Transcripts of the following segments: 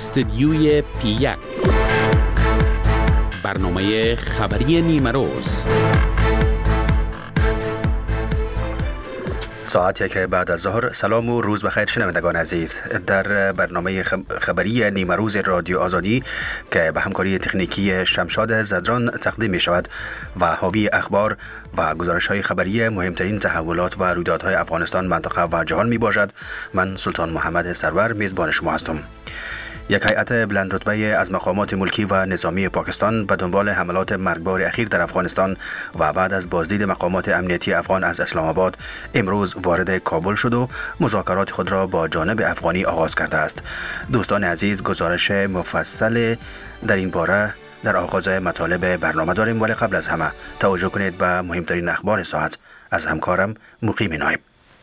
استدیوی پی1 برنامه خبری نیمروز. ساعت 1 بعد از ظهر. سلام و روز بخیر شنوندگان عزیز. در برنامه خبری نیمروز رادیو آزادی که به همکاری تکنیکی شمشاد زدران تقدیم می شود و حاوی اخبار و گزارش های خبری مهمترین تحولات و رویدادهای افغانستان، منطقه و جهان می باشد، من سلطان محمد سرور میزبان شما هستم. یک هیئت بلند رتبه از مقامات ملکی و نظامی پاکستان به دنبال حملات مرگبار اخیر در افغانستان و بعد از بازدید مقامات امنیتی افغان از اسلام آباد امروز وارد کابل شد و مذاکرات خود را با جانب افغانی آغاز کرده است. دوستان عزیز، گزارش مفصل در این باره در آغاز مطالب برنامه داریم، ولی قبل از همه توجه کنید به مهمترین اخبار ساعت از همکارم مقیم نایب.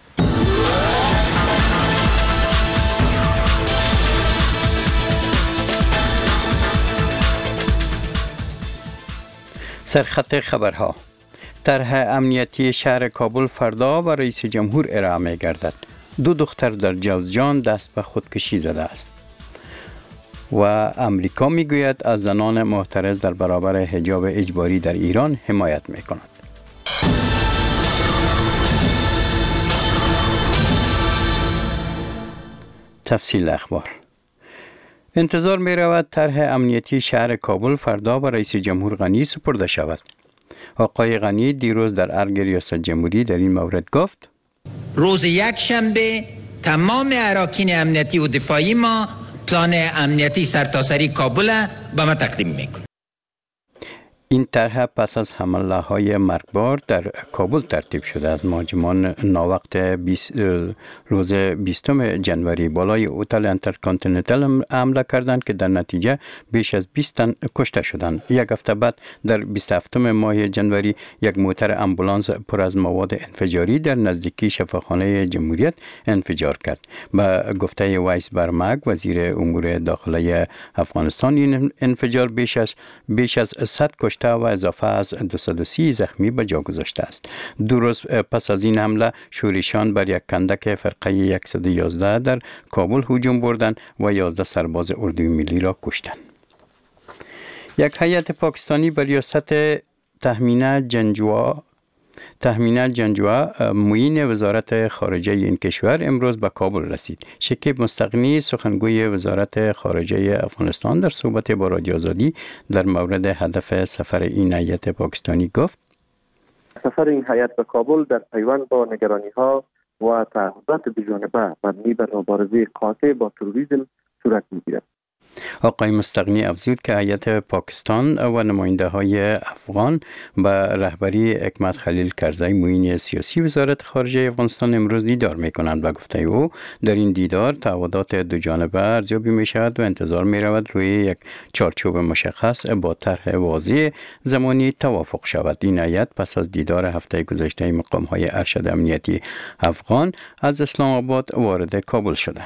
سرخط خبرها: طرح امنیتی شهر کابل فردا و رئیس جمهور ارائه می گردد. 2 دختر در جوزجان دست به خودکشی زده است. و امریکا می گوید از زنان معترض در برابر حجاب اجباری در ایران حمایت می کند. تفصیل اخبار: انتظار می رود طرح امنیتی شهر کابل فردا و رئیس جمهور غنی سپرده شود. آقای غنی دیروز در ارگ ریاست جمهوری در این مورد گفت: روز یک شنبه تمام اراکین امنیتی و دفاعی ما پلان امنیتی سرتاسری کابل به ما تقدیم میکنه. این طرح پس از حمله های مرگبار در کابل ترتیب شده است. مهاجمان ناوقت روز 20 جنوری بالای هتل انترکانتیننتال حمله کردند که در نتیجه بیش از 20 تن کشته شدند. یک هفته بعد در 27 ماه جنوری یک موتر امبولانس پر از مواد انفجاری در نزدیکی شفاخانه جمهوریت انفجار کرد. به گفته وایس برمک، وزیر امور داخلی افغانستان، این انفجار بیش از 100 کشته و اضافه از 230 زخمی به جا گذاشته است. 2 روز پس از این حمله شورشیان بر یک کندک فرقه 111 در کابل هجوم بردند و 11 سرباز اردوی ملی را کشتند. یک هیئت پاکستانی به ریاست تهمینه جنجوا معین وزارت خارجه این کشور امروز به کابل رسید. شکیب مستغنی، سخنگوی وزارت خارجه افغانستان، در صحبت با رادیو آزادی در مورد هدف سفر این هیئت پاکستانی گفت: سفر این هیئت به کابل در پیوند با نگرانی‌ها و تعهدات دوجانبه مبنی بر مبارزه قاطع با تروریسم صورت می‌گیرد. آقای مستغنی افزود که هیئت پاکستان و نماینده های افغان به رهبری حکمت خلیل کرزی معین سیاسی وزارت خارجه افغانستان امروز دیدار می کنند و گفته او در این دیدار تعهدات دو جانبه ارزیابی می شود و انتظار می رود روی یک چارچوب مشخص با طرح واضح زمانی توافق شود. این هیئت پس از دیدار هفته گذشته مقام های ارشد امنیتی افغان از اسلام آباد وارد کابل شده.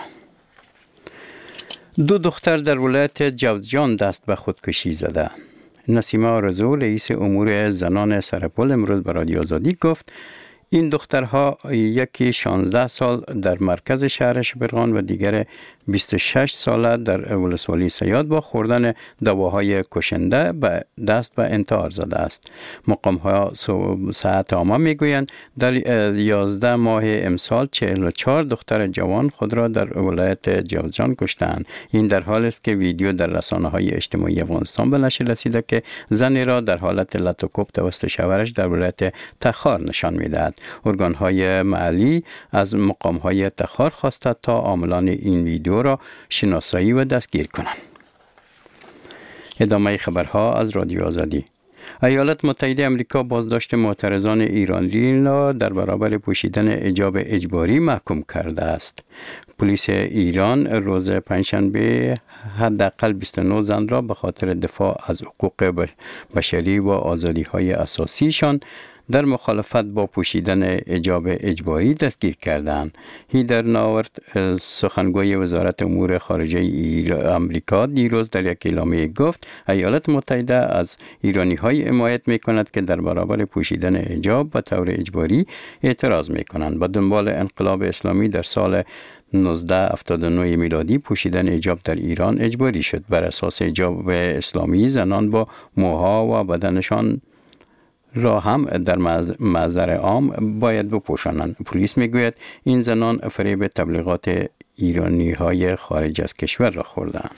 2 دختر در ولایت جوزجان دست به خودکشی زده. نسیمه آرزو، رئیس امور زنان سرپل، امروز به رادیو آزادی گفت این دخترها یکی 16 سال در مرکز شهر شبرغان و دیگر 26 ساله در ولسوالی سیاد با خوردن دواهای کشنده به دست به انتحار زده است. مقام‌ها صحت عامه میگویند در 11 ماه امسال 44 دختر جوان خود را در ولایت جوزجان کشتند. این در حالی است که ویدیو در رسانه‌های اجتماعی افغانستان به نشر رسیده که زنی را در حالت لط و کوب توسط شوهرش در ولایت تخار نشان می‌دهد. ارگان‌های محلی از مقام‌های تخار خواستند تا عاملان این ویدیو را شناسایی و دستگیر کنند. ادامه خبرها از رادیو آزادی. ایالات متحده آمریکا بازداشت معترضان ایرانی را در برابر پوشیدن حجاب اجباری محکوم کرده است. پلیس ایران روز پنجشنبه حداقل 29 زن را به خاطر دفاع از حقوق بشری و آزادی‌های اساسیشان در مخالفت با پوشیدن حجاب اجباری دستگیر کردند. هیدر ناورت، سخنگوی وزارت امور خارجه آمریکا، دیروز در یک اعلامیه گفت ایالات متحده از ایرانی‌های حمایت می‌کند که در برابر پوشیدن حجاب به طور اجباری اعتراض می‌کنند. با دنبال انقلاب اسلامی در سال 1979 میلادی پوشیدن حجاب در ایران اجباری شد. بر اساس حجاب اسلامی زنان با موها و بدنشان را هم در محضر عام باید بپوشانند. پلیس میگوید این زنان فریب تبلیغات ایرانی های خارج از کشور را خوردند.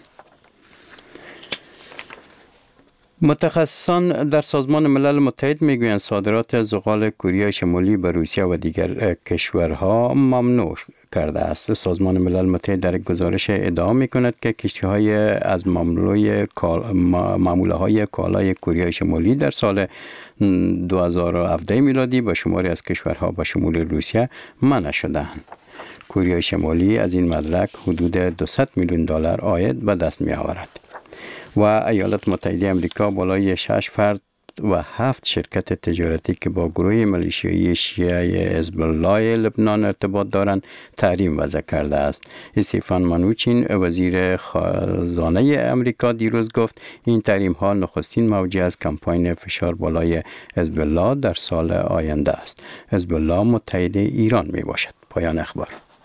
متخصصان در سازمان ملل متحد میگویند صادرات زغال کره شمالی به روسیه و دیگر کشورها ممنوع کرده است. سازمان ملل متحد در گزارش ادعا میکند که کشتی‌های از معامله های کالای کره شمالی در سال 2017 میلادی به شماری از کشورها به شمول روسیه منع شدند. کره شمالی از این مدرک حدود 200 میلیون دلار عاید به دست می آورد. و ایالات متحده آمریکا بالای 6 فرد و 7 شرکت تجارتی که با گروه ملیشیایی شیعه حزب الله لبنان ارتباط دارند تحریم وضع کرده است. استیفان منوچین وزیر خزانه آمریکا دیروز گفت این تحریم ها نخستین موجه از کمپاین فشار بالای حزب الله در سال آینده است. حزب الله متحد ایران می باشد. پایان اخبار.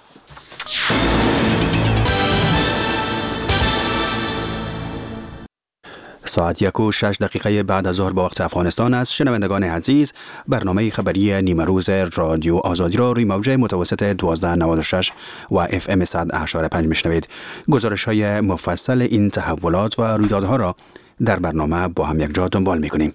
ساعت 1:06 بعد از ظهر با وقت افغانستان است. شنوندگان عزیز، برنامه خبری نیمه روز رادیو آزادی را روی موجه متوسط 1296 و FM 100.5 میشنوید. گزارش های مفصل این تحولات و رویدادها را در برنامه با هم یک جا دنبال میکنیم.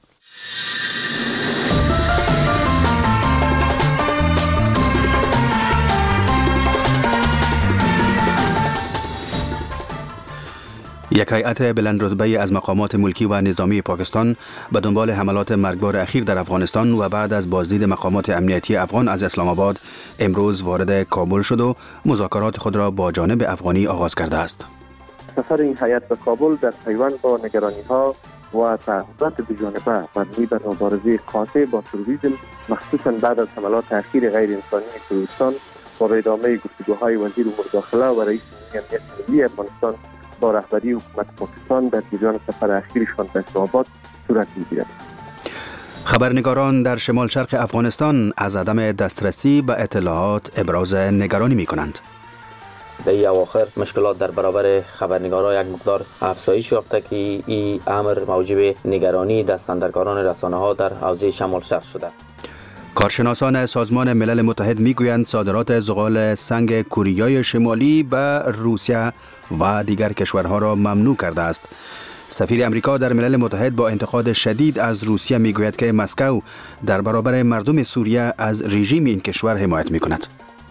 یک هیئت بلندرتبه از مقامات ملکی و نظامی پاکستان به دنبال حملات مرگبار اخیر در افغانستان و بعد از بازدید مقامات امنیتی افغان از اسلام آباد امروز وارد کابل شد و مذاکرات خود را با جانب افغانی آغاز کرده است. سفر این هیئت به کابل در پیوند با نگرانی‌ها و تعهدات دوجانبه مبنی بر مبارزه قاطع با تروریسم، مخصوصاً بعد از حملات اخیر غیر انسانی تروریستان و به ادامه گفتگوهای وزیر امور داخله و رئیس امنیت ملی افغانستان با رهبری حکومت پاکستان در جریان سفر اخیرشان به اسلام آباد صورت می‌گیرد. خبرنگاران در شمال شرق افغانستان از عدم دسترسی به اطلاعات ابراز نگرانی می‌کنند. در این اواخر مشکلات در برابر خبرنگاران یک مقدار افزایش یافته که این امر موجب نگرانی دستاندرکاران رسانه‌ها در حوزه شمال شرق شده. کارشناسان سازمان ملل متحد میگویند صادرات زغال سنگ کره شمالی به روسیه و دیگر کشورها را ممنوع کرده است. سفیر امریکا در ملل متحد با انتقاد شدید از روسیه میگوید که مسکو در برابر مردم سوریه از رژیم این کشور حمایت میکند.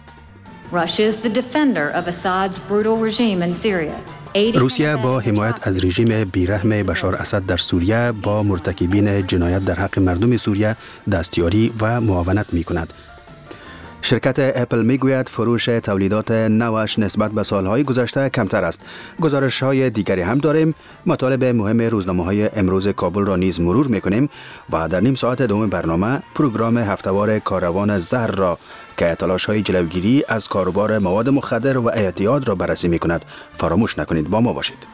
روسیه با حمایت از رژیم بیرحم بشار اسد در سوریه با مرتکبین جنایت در حق مردم سوریه دستیاری و معاونت میکند. شرکت اپل میگوید فروش تولیدات نوش نسبت به سالهای گذشته کمتر است. گزارش‌های دیگری هم داریم. مطالب مهم روزنامه‌های امروز کابل را نیز مرور میکنیم و در نیم ساعت دوم برنامه پروگرام هفته‌وار کاروان زهر را که تلاش‌های جلوگیری از کاروبار مواد مخدر و اعتیاد را بررسی میکند. فراموش نکنید با ما باشید.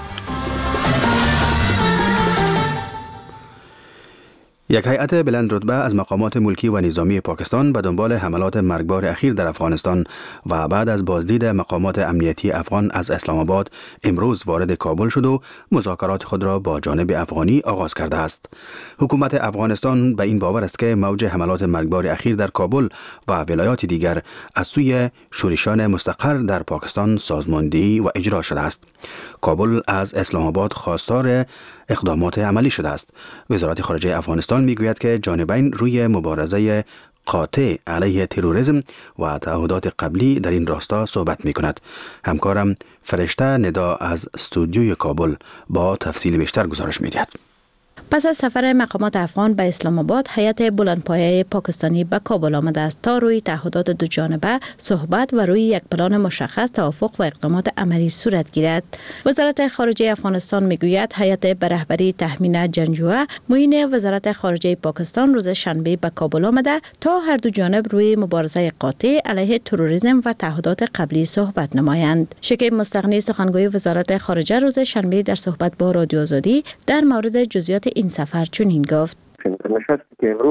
یک هیئت بلند رتبه از مقامات ملکی و نظامی پاکستان به دنبال حملات مرگبار اخیر در افغانستان و بعد از بازدید مقامات امنیتی افغان از اسلام آباد امروز وارد کابل شد و مذاکرات خود را با جانب افغانی آغاز کرده است. حکومت افغانستان به این باور است که موج حملات مرگبار اخیر در کابل و ولایات دیگر از سوی شورشیان مستقر در پاکستان سازماندهی و اجرا شده است. کابل از اسلام آباد خواستار اقدامات عملی شده است. وزارت خارجه افغانستان میگوید که جانبین روی مبارزه قاطع علیه تروریسم و تعهدات قبلی در این راستا صحبت میکند. همکارم فرشته ندا از استودیوی کابل با تفصیل بیشتر گزارش میدهد. پس از سفر مقامات افغان به اسلام آباد، هیئت بلندپایه پاکستانی به کابل آمده است تا روی تعهدات دو جانبه صحبت و روی یک پلان مشخص توافق و اقدامات عملی صورت گیرد. وزارت خارجه افغانستان میگوید هیئت به رهبری تهمینه جنگجویه معین وزارت خارجه پاکستان روز شنبه به کابل آمده تا هر دو جانب روی مبارزه قاطع علیه تروریسم و تعهدات قبلی صحبت نمایند. شکیب مستغنی سخنگوی وزارت خارجه روز شنبه در صحبت با رادیو آزادی در مورد جزئیات این سفر چنین گفت: نشستی که امروز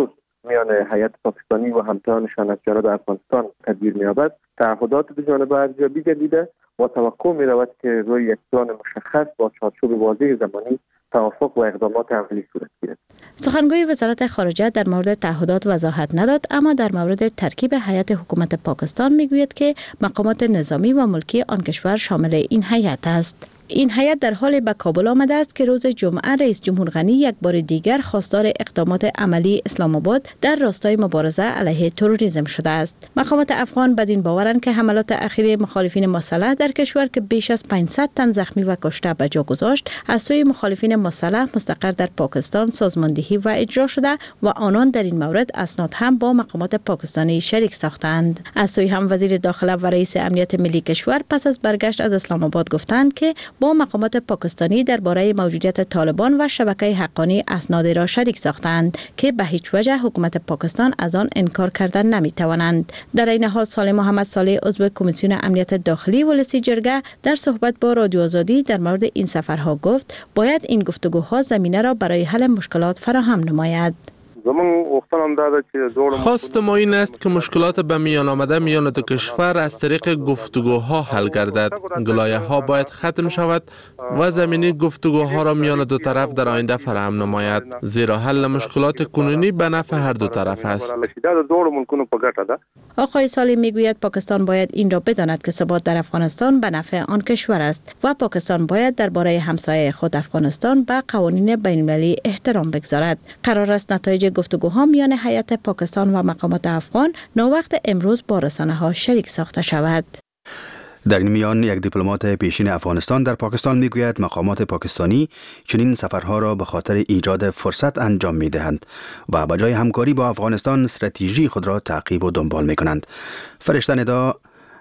میان هیئت پاکستانی و همتایانشان از جانب افغانستان تدبیر می‌یابد، تعهدات دو جانبه ارزیابی گردیده و توقع می‌رود که روی یک پلان مشخص با چارچوب واضح زمانی توافق و اقدامات عملی صورت گیرد. سخنگوی وزارت خارجه در مورد تعهدات وضاحت نداد، اما در مورد ترکیب هیئت حکومت پاکستان میگوید که مقامات نظامی و ملکی آن کشور شامل این هیئت است. این هیئت در حال به کابل آمده است که روز جمعه رئیس جمهور غنی یک بار دیگر خواستار اقدامات عملی اسلام آباد در راستای مبارزه علیه تروریسم شده است. مقامات افغان بدین باورند که حملات اخیر مخالفین مسلح در کشور که بیش از 500 تن زخمی و کشته به جا گذاشت، از سوی مخالفین مسلح مستقر در پاکستان سازماندهی و اجرا شده و آنان در این مورد اسناد هم با مقامات پاکستانی شریک ساختند. از سوی هم وزیر داخله و رئیس امنیت ملی کشور پس از برگشت از اسلام آباد گفتند که با مقامات پاکستانی درباره موجودیت طالبان و شبکه حقانی اسناد را شریک ساختند که به هیچ وجه حکومت پاکستان از آن انکار کردن نمی‌توانند. در این حال صالح محمد صالح عضو کمیسیون امنیت داخلی ولسی جرگه در صحبت با رادیو آزادی در مورد این سفرها گفت باید این گفتگوها زمینه را برای حل مشکلات فراهم نماید. خواست ما این است که مشکلات به میان آمده میان دو کشور از طریق گفتگوها حل گردد. گلایه ها باید ختم شود و زمینه گفتگوها را میان دو طرف در آینده فراهم نماید، زیرا حل مشکلات کنونی به نفع هر دو طرف است. آقای صالح میگوید پاکستان باید این را بداند که ثبات در افغانستان به نفع آن کشور است و پاکستان باید درباره همسایه خود افغانستان به قوانین بین‌المللی احترام بگذارد. قرار است نتایج گفتگوها میان هیئت پاکستان و مقامات افغان ناوقت امروز با رسانه‌ها شریک ساخته شود. در این میان یک دیپلمات پیشین افغانستان در پاکستان میگوید مقامات پاکستانی چنین سفرها را به خاطر ایجاد فرصت انجام میدهند و به جای همکاری با افغانستان استراتژی خود را تعقیب و دنبال میکنند. فرشته ندا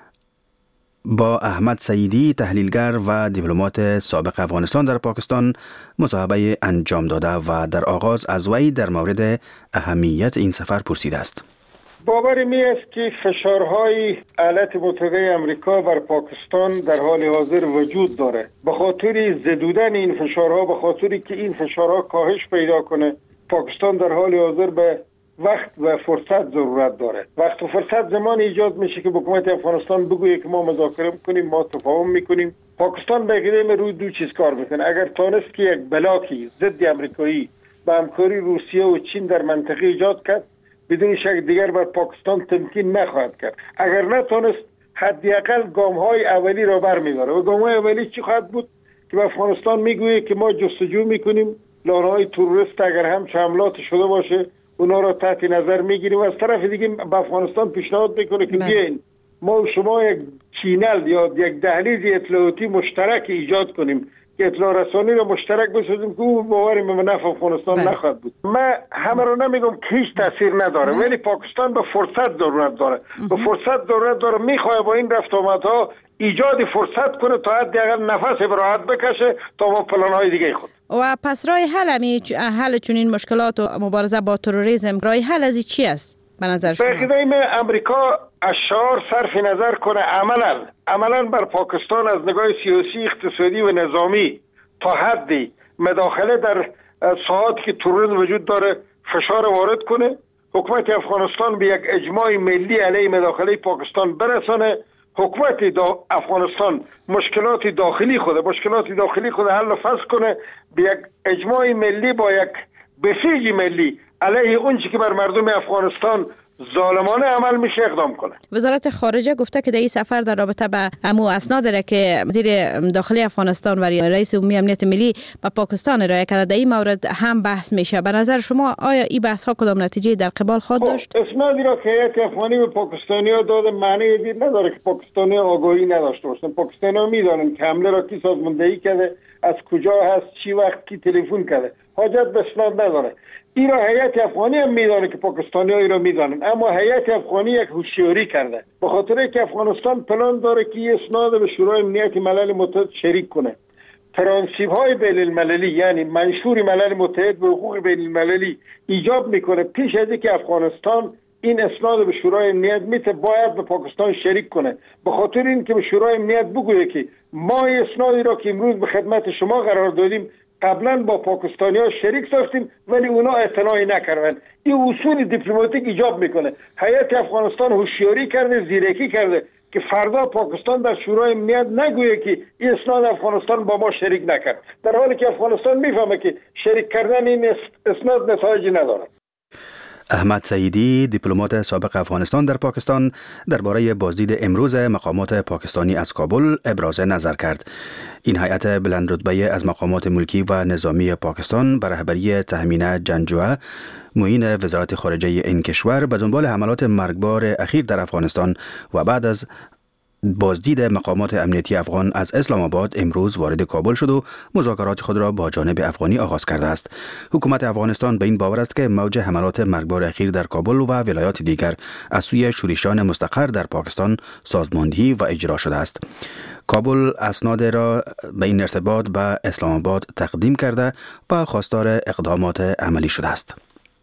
با احمد سعیدی تحلیلگر و دیپلمات سابق افغانستان در پاکستان مصاحبه انجام داده و در آغاز از وی در مورد اهمیت این سفر پرسیده است. باور می است که فشارهای ایالات متحده آمریکا بر پاکستان در حال حاضر وجود داره. به خاطر زدودن این فشارها، به خاطری که این فشارها کاهش پیدا کنه، پاکستان در حال حاضر به وقت و فرصت ضرورت داره. وقت و فرصت زمان ایجاد میشه که حکومت افغانستان بگویه که ما مذاکره میکنیم، ما تفاهم میکنیم. پاکستان به قدم روی دو چیز کار میکنه. اگر تانست که یک بلاکی ضد آمریکایی با همکاری روسیه و چین در منطقه ایجاد کرد، بدون شک دیگر بر پاکستان تمکین نخواهد کرد. اگر نتونست حداقل گام‌های اولی را برمی‌داره. و گام‌های اولی چی خواهد بود؟ که به افغانستان میگویه که ما جستجو میکنیم لانه‌های تروریست اگر هم حملات شده باشه اونا را تحت نظر میگیریم و از طرف دیگه به افغانستان پیشنهاد میکنه که بیاین ما و شما یک چینل یا یک دهلیز اطلاعاتی مشترک ایجاد کنیم که اطلاع رسانی را مشترک بسازیم که او باوری به نفع افغانستان نخواهد بود. من همه رو نمیگم که هیچ تاثیر نداره، ولی پاکستان به فرصت ضرورت داره. به فرصت ضرورت داره، میخواد با این رفت آمدها ایجاد فرصت کنه تا حداقل نفس راحت بکشه تا با پلان‌های دیگه خود. و پس راه حل چنین مشکلات و مبارزه با تروریسم راه حل از چی است به نظر شما؟ به من امریکا اشعار صرف نظر کنه عملاً بر پاکستان از نگاه سیاسی، اقتصادی و نظامی تا حدی مداخله در ساحاتی که تروریسم وجود داره فشار وارد کنه، حکومت افغانستان به یک اجماع ملی علیه مداخله پاکستان برسانه، حکومت افغانستان مشکلات داخلی خود حل و فصل کنه، به یک اجماع ملی با یک بسیج ملی علیه اونچه که بر مردم افغانستان ظالمانه عمل میشه اقدام کنه. وزارت خارجه گفته که در این سفر در رابطه به امو اسناد داره که وزیر داخلی افغانستان و رئیس عمومی امنیت ملی به پاکستان ارائه کرده، در این مورد هم بحث میشه. به نظر شما آیا این بحث ها کدام نتیجه در قبال خواهد داشت؟ اسنادی را که هیئت افغانی به پاکستانی‌ها داده معنی دید نداره که پاکستانی‌ها آگاهی نداشته باشن. پاکستانی‌ها میدونن که حمله را کی سازماندهی کرده، از کجا هست، چی وقت کی تلفن کرده. حاجت به اسناد نداره. این را هیئت افغانی هم میدانه که پاکستانی‌ها این را میدانن، اما هیئت افغانی یک هوشیاری کرده به خاطر اینکه افغانستان پلان داره که این اسناد به شورای امنیت ملل متحد شریک کنه. پرانسیب‌های بین‌المللی یعنی منشور ملل متحد به حقوق بین‌المللی ایجاب میکنه پیش از اینکه افغانستان این اسناد به شورای امنیت باید به پاکستان شریک کنه. به خاطر اینکه به شورای امنیت بگویه که ما این اسنادی را که امروز به خدمت شما قرار دادیم قبلا با پاکستانی‌ها شریک ساختیم ولی اونا اعتنایی نکردن. این اصول دیپلماتیک ایجاب میکنه. هیئت افغانستان هوشیاری کرده، زیرکی کرده که فردا پاکستان در شورای امنیت نگویه که این اسناد افغانستان با ما شریک نکرد، در حالی که افغانستان میفهمه که شریک کردن این اسناد نتایجی نداره. احمد سعیدی، دیپلمات سابق افغانستان در پاکستان، درباره بازدید امروز مقامات پاکستانی از کابل ابراز نظر کرد. این هیئت بلند رتبه از مقامات ملکی و نظامی پاکستان به رهبری تهمینه جنجوه، معین وزارت خارجه این کشور، به دنبال حملات مرگبار اخیر در افغانستان و بعد از بازدید مقامات امنیتی افغان از اسلام آباد امروز وارد کابل شد و مذاکرات خود را با جانب افغانی آغاز کرده است. حکومت افغانستان به این باور است که موج حملات مرگبار اخیر در کابل و ولایات دیگر از سوی شورشیان مستقر در پاکستان سازماندهی و اجرا شده است. کابل اسناد را به این ارتباط به اسلام آباد تقدیم کرده و خواستار اقدامات عملی شده است.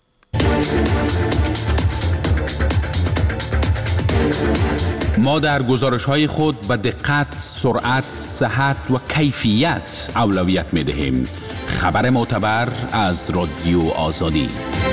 ما در گزارش‌های خود به دقت، سرعت، صحت و کیفیت اولویت می‌دهیم. خبر معتبر از رادیو آزادی.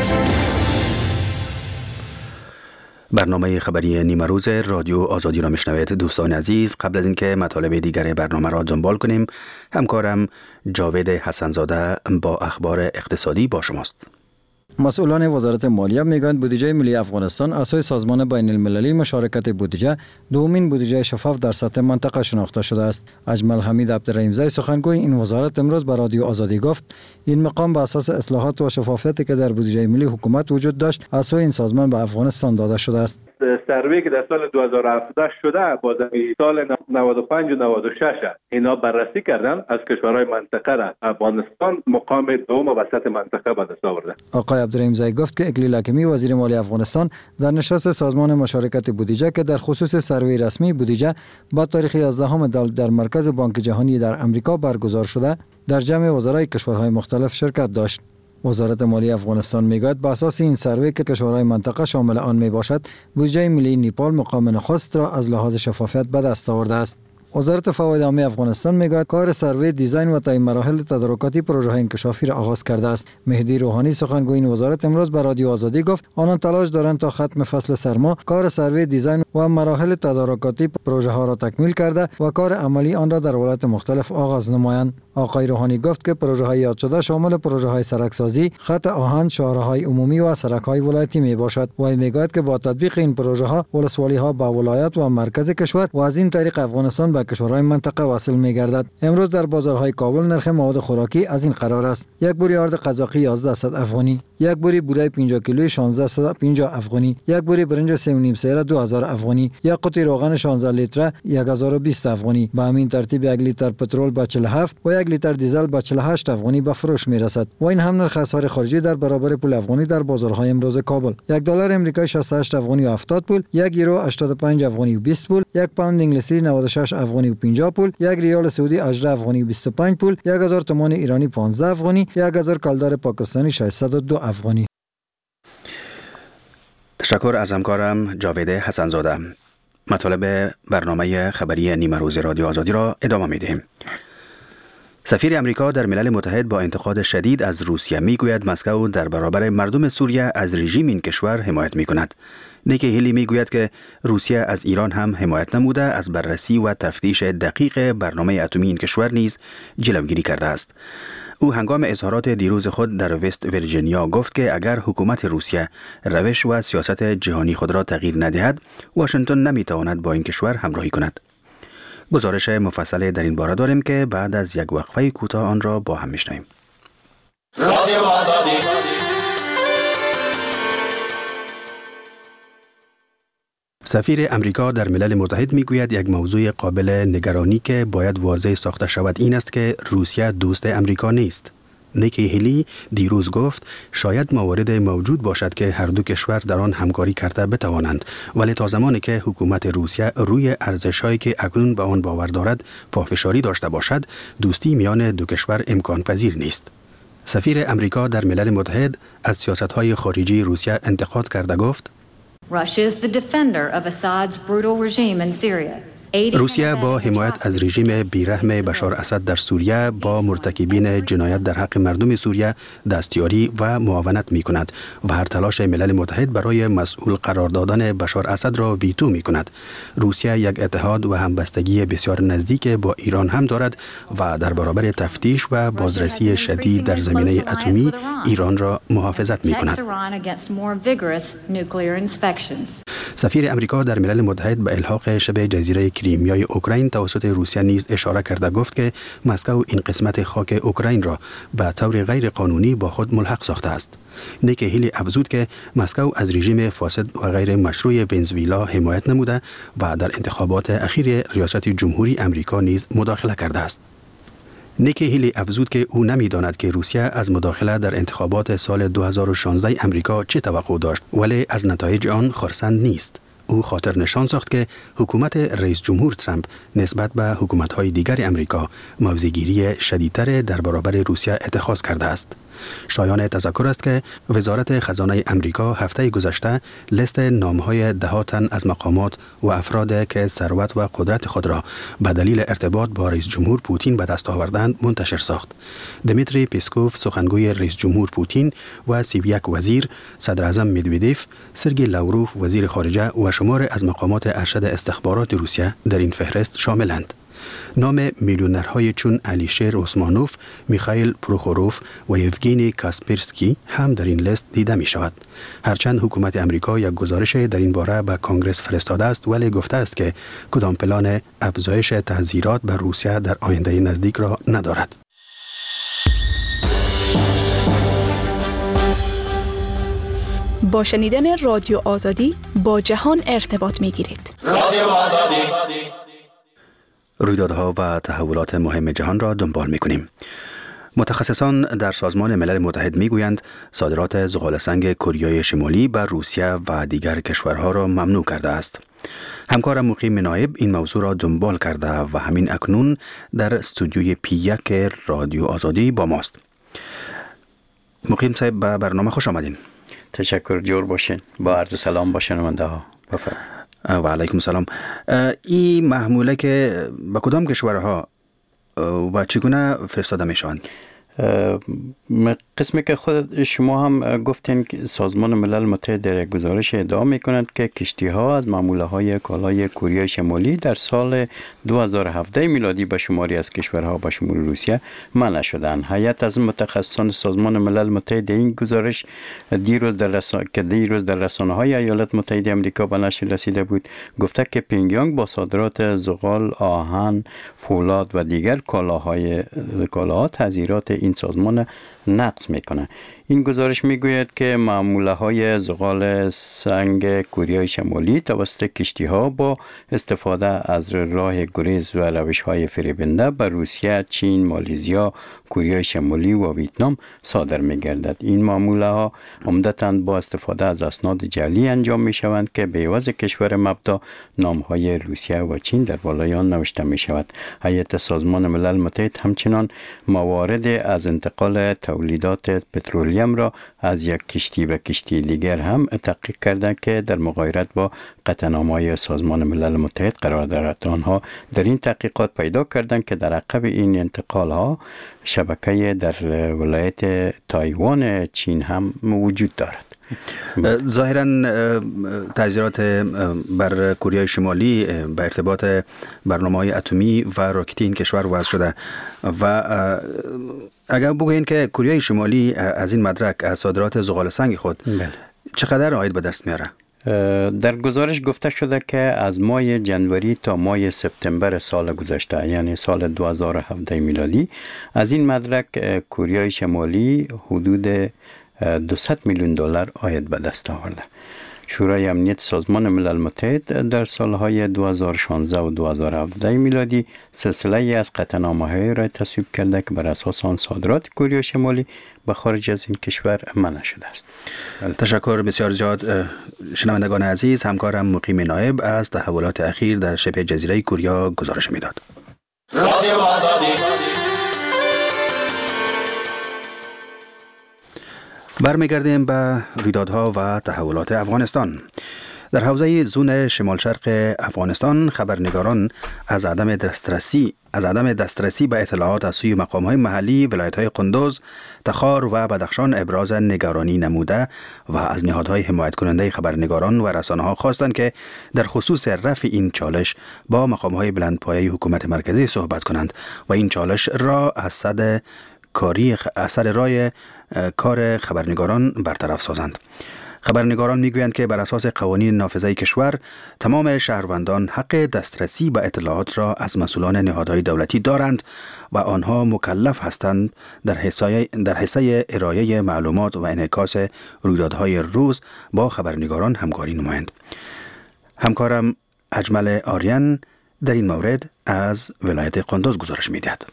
برنامه خبری نیمه روز رادیو آزادی را میشنوید. دوستان عزیز، قبل از اینکه مطالب دیگر برنامه را دنبال کنیم، همکارم جاوید حسنزاده با اخبار اقتصادی با شماست. مسئولان وزارت مالیه میگویند بودجه ملی افغانستان اساس سازمان بین المللی مشارکت بودجه دومین بودجه شفاف در سطح منطقه شناخته شده است. اجمل حمید عبدالرحیمزی سخنگوی این وزارت امروز به رادیو آزادی گفت این مقام به اساس اصلاحات و شفافیتی که در بودجه ملی حکومت وجود داشت از سوی این سازمان به افغانستان داده شده است. سروی که در سال 2017 شده با سال 95 و 96 اینا بررسی کردن، از کشورهای منطقه را افغانستان مقام دوم و وسط منطقه به دست آورده. آقای عبدالرحیمزی گفت که اکلیل حکیمی وزیر مالی افغانستان در نشست سازمان مشارکت بودجه که در خصوص سروی رسمی بودجه با تاریخ 11 در مرکز بانک جهانی در امریکا برگزار شده در جمع وزرای کشورهای مختلف شرکت داشت. وزارت مالی افغانستان میگوید به اساس این سروی که کشورهای منطقه شامل آن می باشد، بودجه ملی نیپال مقام نخست را از لحاظ شفافیت به دست آورده است. وزارت فواید عامه افغانستان میگوید کار سروی دیزاین و تعیین مراحل تدارکاتی پروژه انکشافی را آغاز کرده است. مهدی روحانی سخنگوی این وزارت امروز به رادیو آزادی گفت آنان تلاش دارند تا ختم فصل سرما کار سروی دیزاین و مراحل تدارکاتی پروژه ها را تکمیل کرده و کار عملی آن را در ولایات مختلف آغاز نمایند. آقای روحانی گفت که پروژه های یاد شده شامل پروژه های سرکسازی، خط آهن، شاهراهای عمومی و سرک های ولایتی می باشد و میگوید که با تطبیق این پروژه ها ولسوالی ها با ولایت و مرکز کشور و از این طریق افغانستان به کشورهای منطقه وصل می گردد. امروز در بازارهای کابل نرخ مواد خوراکی از این قرار است: یک بوری آرد قزاقی 1100 افغانی، یک بوری بوره 50 کیلویی 1650 افغانی، یک بوری برنج 3.5 سیره 2000 افغانی، یک قطعه روغن 16 لیتره 1020 افغانی. به همین ترتیب 1 لیتر پترول به 47 و 1 لیتر دیزل به 48 افغانی به فروش می رسد و این هم نرخ اسعار خارجی در برابر پول افغانی در بازارهای امروز کابل: 1 دلار امریکایی 68 افغانی و 70 پول، 1 یورو 85 افغانی و 20 پول، 1 پوند انگلیسی 96 افغانی و 50 پول، 1 ریال سعودی 18 افغانی و 25 پول، 1000 تومان ایرانی 15 افغانی، 1000 کالدار پاکستانی 602 افغانی. تشکر از همکارم جاوید حسنزاده. مطالب برنامه خبری نیمه روز رادیو آزادی را ادامه می‌دهیم. سفیر امریکا در ملل متحد با انتقاد شدید از روسیه میگوید مسکو در برابر مردم سوریه از رژیم این کشور حمایت میکند. نیکی هیلی میگوید که روسیه از ایران هم حمایت نموده از بررسی و تفتیش دقیق برنامه اتمی این کشور نیز جلوگیری کرده است. او هنگام اظهارات دیروز خود در وست ویرجینیا گفت که اگر حکومت روسیه روش و سیاست جهانی خود را تغییر ندهد، واشنگتن نمیتواند با این کشور همراهی کند. گزارش مفصل در این باره داریم که بعد از یک وقفه کوتاه آن را با هم میشنویم. رادیو آزادی. سفیر امریکا در ملل متحد میگوید یک موضوع قابل نگرانی که باید واضح ساخته شود این است که روسیه دوست امریکا نیست. نیکی هیلی دیروز گفت شاید موارد موجود باشد که هر دو کشور در آن همکاری کرده بتوانند، ولی تا زمانی که حکومت روسیه روی ارزش‌هایی که اکنون به آن باور دارد پافشاری داشته باشد، دوستی میان دو کشور امکان پذیر نیست. سفیر امریکا در ملل متحد از سیاست‌های خارجی روسیه انتقاد کرده گفت Russia is the defender of Assad's brutal regime in Syria. روسیه با حمایت از رژیم بیرحم بشار اسد در سوریه با مرتکبین جنایت در حق مردم سوریه دستیاری و معاونت می کند و هر تلاش ملل متحد برای مسئول قرار دادن بشار اسد را ویتو می کند. روسیه یک اتحاد و همبستگی بسیار نزدیک با ایران هم دارد و در برابر تفتیش و بازرسی شدید در زمینه اتمی ایران را محافظت می کند. سفیر امریکا در ملل متحد به الحاق شبه جزیره کریمیای اوکراین توسط روسیه نیز اشاره کرده گفت که مسکو این قسمت خاک اوکراین را به طور غیر قانونی با خود ملحق ساخته است. نیکی هیلی افزود که مسکو از رژیم فاسد و غیر مشروع ونزوئلا حمایت نموده و در انتخابات اخیر ریاست جمهوری امریکا نیز مداخله کرده است. نیکی هیلی افزود که او نمی‌داند که روسیه از مداخله در انتخابات سال 2016 امریکا چه توقع داشت، ولی از نتایج آن خرسند نیست. او خاطر نشان ساخت که حکومت رئیس جمهور ترامپ نسبت به حکومت‌های دیگر امریکا موضع‌گیری شدیدتر در برابر روسیه اتخاذ کرده است. شایان تذکر است که وزارت خزانه امریکا هفته گذشته لیست نام‌های 10 تن از مقامات و افراد که ثروت و قدرت خود را به دلیل ارتباط با رئیس جمهور پوتین به دست آوردند منتشر ساخت. دمیتری پیسکوف سخنگوی رئیس جمهور پوتین و 31 وزیر، صدر اعظم مدودیف، سرگئی لاوروف وزیر خارجه و شمار از مقامات ارشد استخبارات روسیه در این فهرست شاملند. نام میلیونرهای چون الیشیر اوسمانوف، میخائیل پروخوروف و یوگینی کاسپرسکی هم در این لیست دیده می شود. هرچند حکومت امریکا یک گزارش در این باره به کنگره فرستاده است، ولی گفته است که کدام پلان افزایش تحذیرات بر روسیه در آینده نزدیک را ندارد. با شنیدن رادیو آزادی با جهان ارتباط می گیرید. رادیو آزادی رویدادها و تحولات مهم جهان را دنبال می کنیم. متخصصان در سازمان ملل متحد می گویند صادرات زغال‌سنگ کره شمالی به روسیه و دیگر کشورها را ممنوع کرده است. همکارم مقیم نایب این موضوع را دنبال کرده و همین اکنون در استودیوی P1 رادیو آزادی با ماست. مقیم صاحب به برنامه خوش آمدین. تشکر، جور باشین. با عرض سلام با شنونده ها. بفرمایید. و علیکم السلام. این محموله که به کدام کشورها و چگونه فرستاده می شوند؟ قسمی که خود شما هم گفتین که سازمان ملل متحد در گزارش ادعا می کند که کشتی ها از محموله های کالای کره شمالی در سال 2017 میلادی به شماری از کشورها به شمول روسیه منع شدند. هیئت از متخصصان سازمان ملل متحد این گزارش دیروز در رسانه های ایالات متحده آمریکا به نشر رسیده بود، گفته که پینگیانگ با صادرات زغال، آهن، فولاد و دیگر کالاها تحذیرات این سازمان نقض میکنه. این گزارش میگوید که معموله های زغال سنگ کره شمالی توسط کشتی ها با استفاده از راه گریز و روش های فریبنده به روسیه، چین، مالزیا، کره شمالی و ویتنام صادر میگردد. این معموله ها عمدتاً با استفاده از اسناد جعلی انجام میشوند که به عوض کشور مبدا نام های روسیه و چین در بالای آن نوشته میشود. هیئت سازمان ملل متحد همچنان موارد از انتقال تولیدات پترولیم را از یک کشتی به کشتی دیگر هم تحقیق کردند که در مغایرت با قطعنامه‌های سازمان ملل متحد قرار دارد. آنها در این تحقیقات پیدا کردند که در عقب این انتقال ها شبکه در ولایت تایوان چین هم وجود دارد. ظاهراً تحذیرات بر کره شمالی به ارتباط برنامه‌های اتمی و راکتی این کشور وضع شده و اگر بگویین که کره شمالی از این مدرک از صادرات زغال سنگ خود چقدر عاید به دست میاره؟ در گزارش گفته شده که از ماه جنوری تا ماه سپتامبر سال گذشته، یعنی سال 2017 میلادی، از این مدرک کره شمالی حدود 200 میلیون دلار عاید به دست آورده. شورای امنیت سازمان ملل متحد در سالهای 2016 و 2017 میلادی سلسله از قطعنامه‌های را تصویب کرده که بر اساس آن صادرات کره شمالی به خارج از این کشور منع شده است. تشکر بسیار زیاد شنوندگان عزیز. همکارم مقیم نایب از تحولات اخیر در شبه جزیره کره گزارش میداد. رادیو آزادی. برمیگردیم به رویدادها و تحولات افغانستان. در حوزه زون شمال شرق افغانستان خبرنگاران از عدم دسترسی به اطلاعات از سوی مقام‌های محلی ولایت‌های قندوز، تخار و بدخشان ابراز نگرانی نموده و از نهادهای حمایت کننده خبرنگاران و رسانه‌ها خواستند که در خصوص رفع این چالش با مقام‌های بلندپایه حکومت مرکزی صحبت کنند و این چالش را از سر رای کار خبرنگاران برطرف سازند. خبرنگاران میگویند که بر اساس قوانین نافذه کشور تمام شهروندان حق دسترسی به اطلاعات را از مسئولان نهادهای دولتی دارند و آنها مکلف هستند در حصه ارائه معلومات و انعکاس رویدادهای روز با خبرنگاران همکاری نمایند. همکارم اجمل آریان در این مورد از ولایت قندوز گزارش می‌دهد.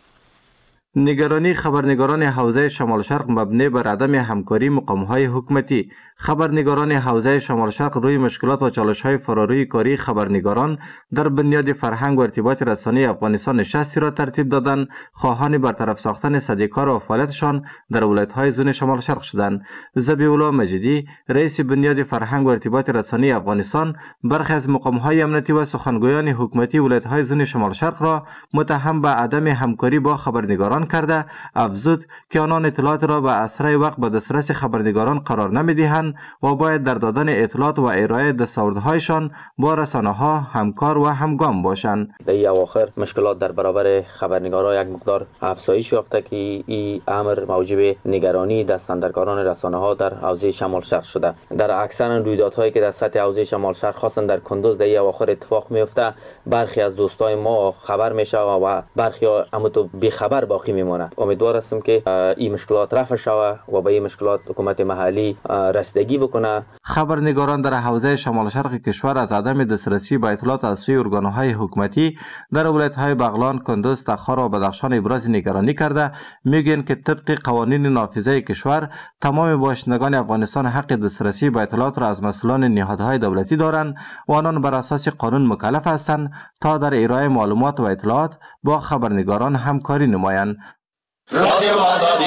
نگرانی خبرنگاران حوزه شمال شرق مبنی بر عدم همکاری مقام‌های حکومتی. خبرنگاران حوزه شمال شرق روی مشکلات و چالش‌های فراروی کاری خبرنگاران در بنیاد فرهنگ و ارتباط رسانه‌ای افغانستان نشستی را ترتیب دادند، خواهان برطرف ساختن سدیکار و فعالیتشان در ولایت‌های زون شمال شرق شدند. ذبیح‌الله مجیدی، رئیس بنیاد فرهنگ و ارتباط رسانه‌ای افغانستان، برخی از مقام‌های امنیتی و سخنگویان حکومتی ولایت‌های زون شمال شرق را متهم به عدم همکاری با خبرنگاران کرده، افزود که آنان اطلاعات را به اسرع وقت به دسترس خبرنگاران قرار نمی‌دهند و باید در دادن اطلاعات و ارائه دستاوردهایشان با رسانه‌ها همکار و همگام باشند. در این اواخر مشکلات در برابر خبرنگاران یک مقدار افزایش یافته که این امر موجب نگرانی دستاندرکاران رسانه‌ها در حوزه شمال شرق شده. در اکثر رویدادهایی که در سطح حوزه شمال شرق خاصه در کندوز در این اواخر اتفاق میفته، برخی از دوستای ما خبر میشه و برخی همونطور بی خبر باقی میمونه. امیدوار هستم که این مشکلات رفع شود و به این مشکلات حکومت محلی رسیدگی بکنه. خبرنگاران در حوزه شمال شرق کشور از عدم دسترسی به اطلاعات از سوی ارگان‌های حکومتی در ولایت‌های بغلان، کندوز، تخار و بدخشان ابراز نگرانی کرده. میگن که طبق قوانین نافذه کشور تمام باشندگان افغانستان حق دسترسی به اطلاعات را از مسئولان نهادهای دولتی دارند و آنان بر اساس قانون مکلف هستند تا در ارائه معلومات و اطلاعات با خبرنگاران همکاری نمایند. رادیو آزادی.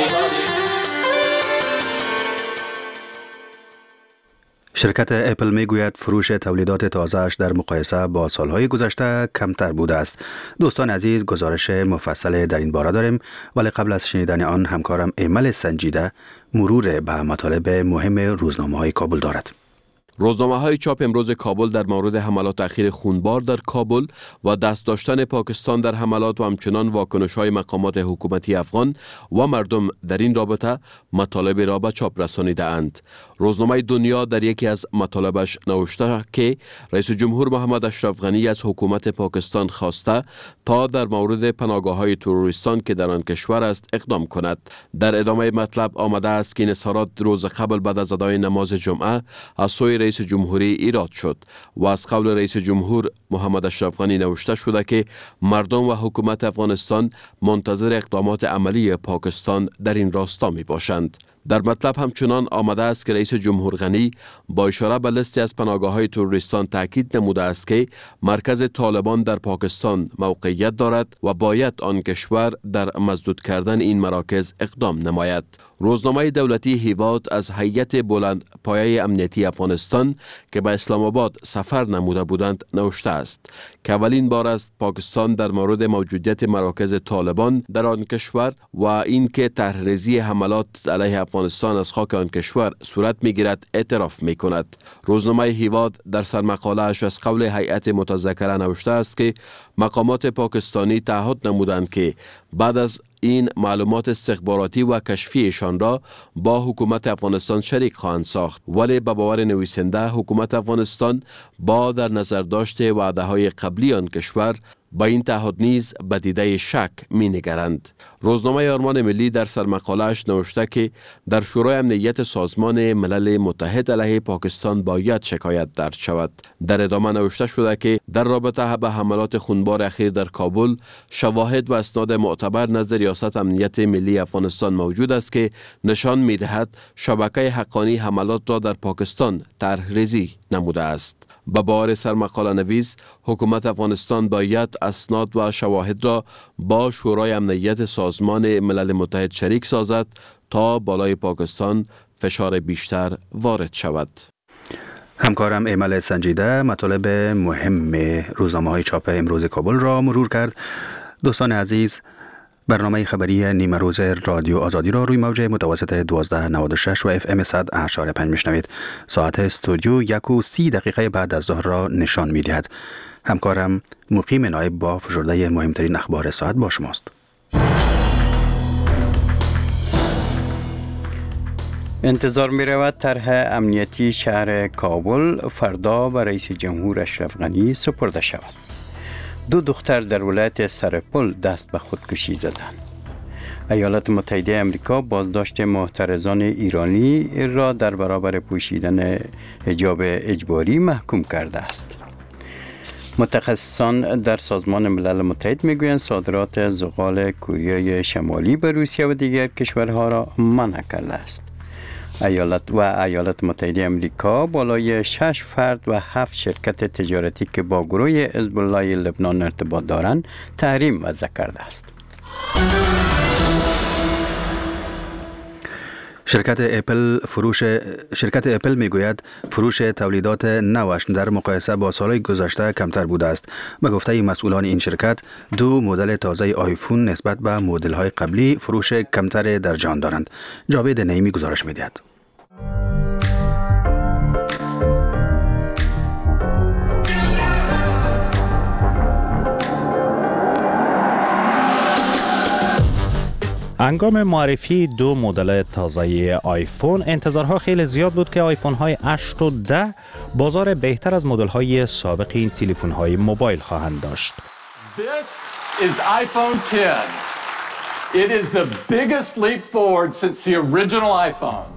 شرکت اپل میگوید فروش تولیدات تازه‌اش در مقایسه با سالهای گذشته کمتر بوده است. دوستان عزیز، گزارش مفصل در این باره داریم، ولی قبل از شنیدن آن همکارم ایمل سنجیده مرور به مطالب مهم روزنامه‌های کابل دارد. روزنامه‌های چاپ امروز کابل در مورد حملات اخیر خونبار در کابل و دست داشتن پاکستان در حملات و همچنان واکنش‌های مقامات حکومتی افغان و مردم در این رابطه مطالب را به چاپ رسانیده‌اند. روزنامه دنیا در یکی از مطالبش نوشته که رئیس جمهور محمد اشرف غنی از حکومت پاکستان خواسته تا در مورد پناهگاه‌های تروریستان که در آن کشور است اقدام کند. در ادامه مطلب آمده است که این اظهارات روز قبل بعد از ادای نماز جمعه از سوی رئیس جمهوری ایراد شد و از قول رئیس جمهور محمد اشرف غنی نوشته شده که مردم و حکومت افغانستان منتظر اقدامات عملی پاکستان در این راستا می باشند. در مطلب همچنان آمده است که رئیس جمهور غنی با اشاره به لیستی از پناهگاه‌های تروریستان تاکید نموده است که مرکز طالبان در پاکستان موقعیت دارد و باید آن کشور در مسدود کردن این مراکز اقدام نماید. روزنامه دولتی هیواد از هیئت بلند پایه امنیتی افغانستان که به اسلام آباد سفر نموده بودند نوشته است که اولین بار است پاکستان در مورد موجودیت مراکز طالبان در آن کشور و اینکه طرح‌ریزی حملات علیه افغانستان از خاک آن کشور صورت می‌گیرد اعتراف می‌کند. روزنامه هیواد در سرمقاله اش از قول هیئت متذکره نوشته است که مقامات پاکستانی تعهد نمودند که بعد از این معلومات استخباراتی و کشفیشان را با حکومت افغانستان شریک خواهند ساخت، ولی به باور نویسنده حکومت افغانستان با در نظر داشته وعده‌های قبلی آن کشور با این تعهد نیز به دیده شک می‌نگرند. روزنامه آرمان ملی در سرمقاله‌اش نوشته که در شورای امنیت سازمان ملل متحد علیه پاکستان باید شکایت درج شود. در ادامه نوشته شده که در رابطه به حملات خونبار اخیر در کابل شواهد و اسناد معتبر نزد ریاست امنیت ملی افغانستان موجود است که نشان می‌دهد شبکه حقانی حملات را در پاکستان طرح‌ریزی نموده است. به باور سرمقاله نویس حکومت افغانستان باید اسناد و شواهد را با شورای امنیت سازمان ملل متحد شریک سازد تا بالای پاکستان فشار بیشتر وارد شود. همکارم ایمل سنجیده مطالب مهم روزنامه‌های چاپ امروز کابل را مرور کرد. دوستان عزیز، برنامه خبری نیمه روز رادیو آزادی را روی موج متوسط 1296 و FM 100.5 میشنوید. ساعت استودیو 1:30 بعد از ظهر را نشان می‌دهد. همکارم مقیم نایب با فشرده مهمترین اخبار ساعت با شماست. انتظار می رود طرح امنیتی شهر کابل فردا به رئیس جمهور اشرف غنی سپرده شود. 2 دختر در ولایت سرپل دست به خودکشی زدند. ایالات متحده آمریکا بازداشت معترضان ایرانی را در برابر پوشیدن حجاب اجباری محکوم کرده است. متخصصان در سازمان ملل متحد میگویند صادرات زغال کره شمالی به روسیه و دیگر کشورها را منع کرده است. ایالات متحده آمریکا بالای 6 فرد و 7 شرکت تجارتی که با گروه حزب الله لبنان ارتباط دارند تحریم وضع کرده است. شرکت اپل میگوید فروش تولیدات نوش در مقایسه با سالهای گذشته کمتر بوده است. به گفته مسئولان این شرکت 2 مدل تازه آیفون نسبت به مدل‌های قبلی فروش کمتر در جهان دارند. جاوید نعیمی گزارش می‌دهد. هنگام معرفی 2 مدل تازه آیفون، انتظارها خیلی زیاد بود که آیفون های 8 و 10 بازار بهتر از مدل های سابق این تلفن های موبایل خواهند داشت. This is iPhone 10. It is the biggest leap forward since the original iPhone.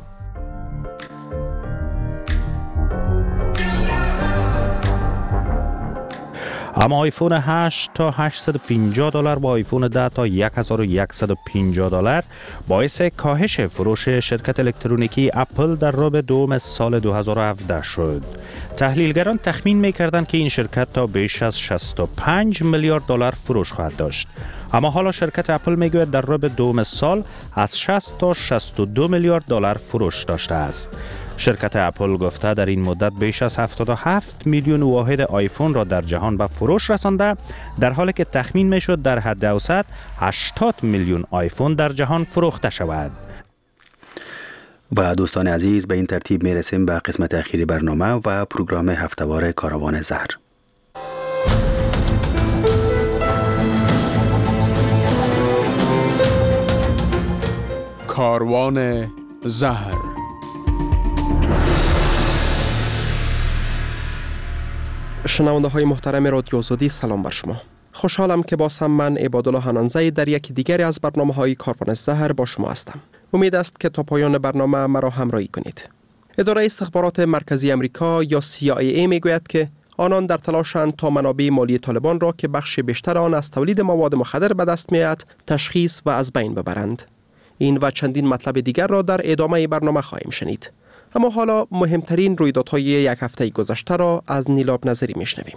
اما آیفون 8 تا $850 با آیفون 10 تا $1150 باعث کاهش فروش شرکت الکترونیکی اپل در ربع دوم سال 2017 شد. تحلیلگران تخمین می‌کردند که این شرکت تا بیش از $65 میلیارد فروش خواهد داشت. اما حالا شرکت اپل میگوید در ربع دوم سال از 60 تا $62 میلیارد فروش داشته است. شرکت اپل گفته در این مدت بیش از 77 میلیون واحد آیفون را در جهان به فروش رسانده، در حالی که تخمین میشد در حد اوسط 80 میلیون آیفون در جهان فروخته شود. و دوستان عزیز، به این ترتیب میرسیم به قسمت اخیری برنامه و پروگرام هفتهوار کاروان زهر. کاروان زهر. شنونده های محترم رادیو آزادی، سلام بر شما. خوشحالم که باز هم من عبادالله حنانزی در یکی دیگری از برنامه های کاروان زهر با شما هستم. امید است که تا پایان برنامه مرا همراهی کنید. اداره استخبارات مرکزی امریکا یا CIA میگوید که آنان در تلاشند تا منابع مالی طالبان را که بخش بیشتر آن از تولید مواد مخدر به دست میآید تشخیص و از بین ببرند. این و چندین مطلب دیگر را در ادامه برنامه خواهیم شنید. اما حالا مهمترین رویدادهای یک هفته گذشته را از نیلاب نظری میشنویم.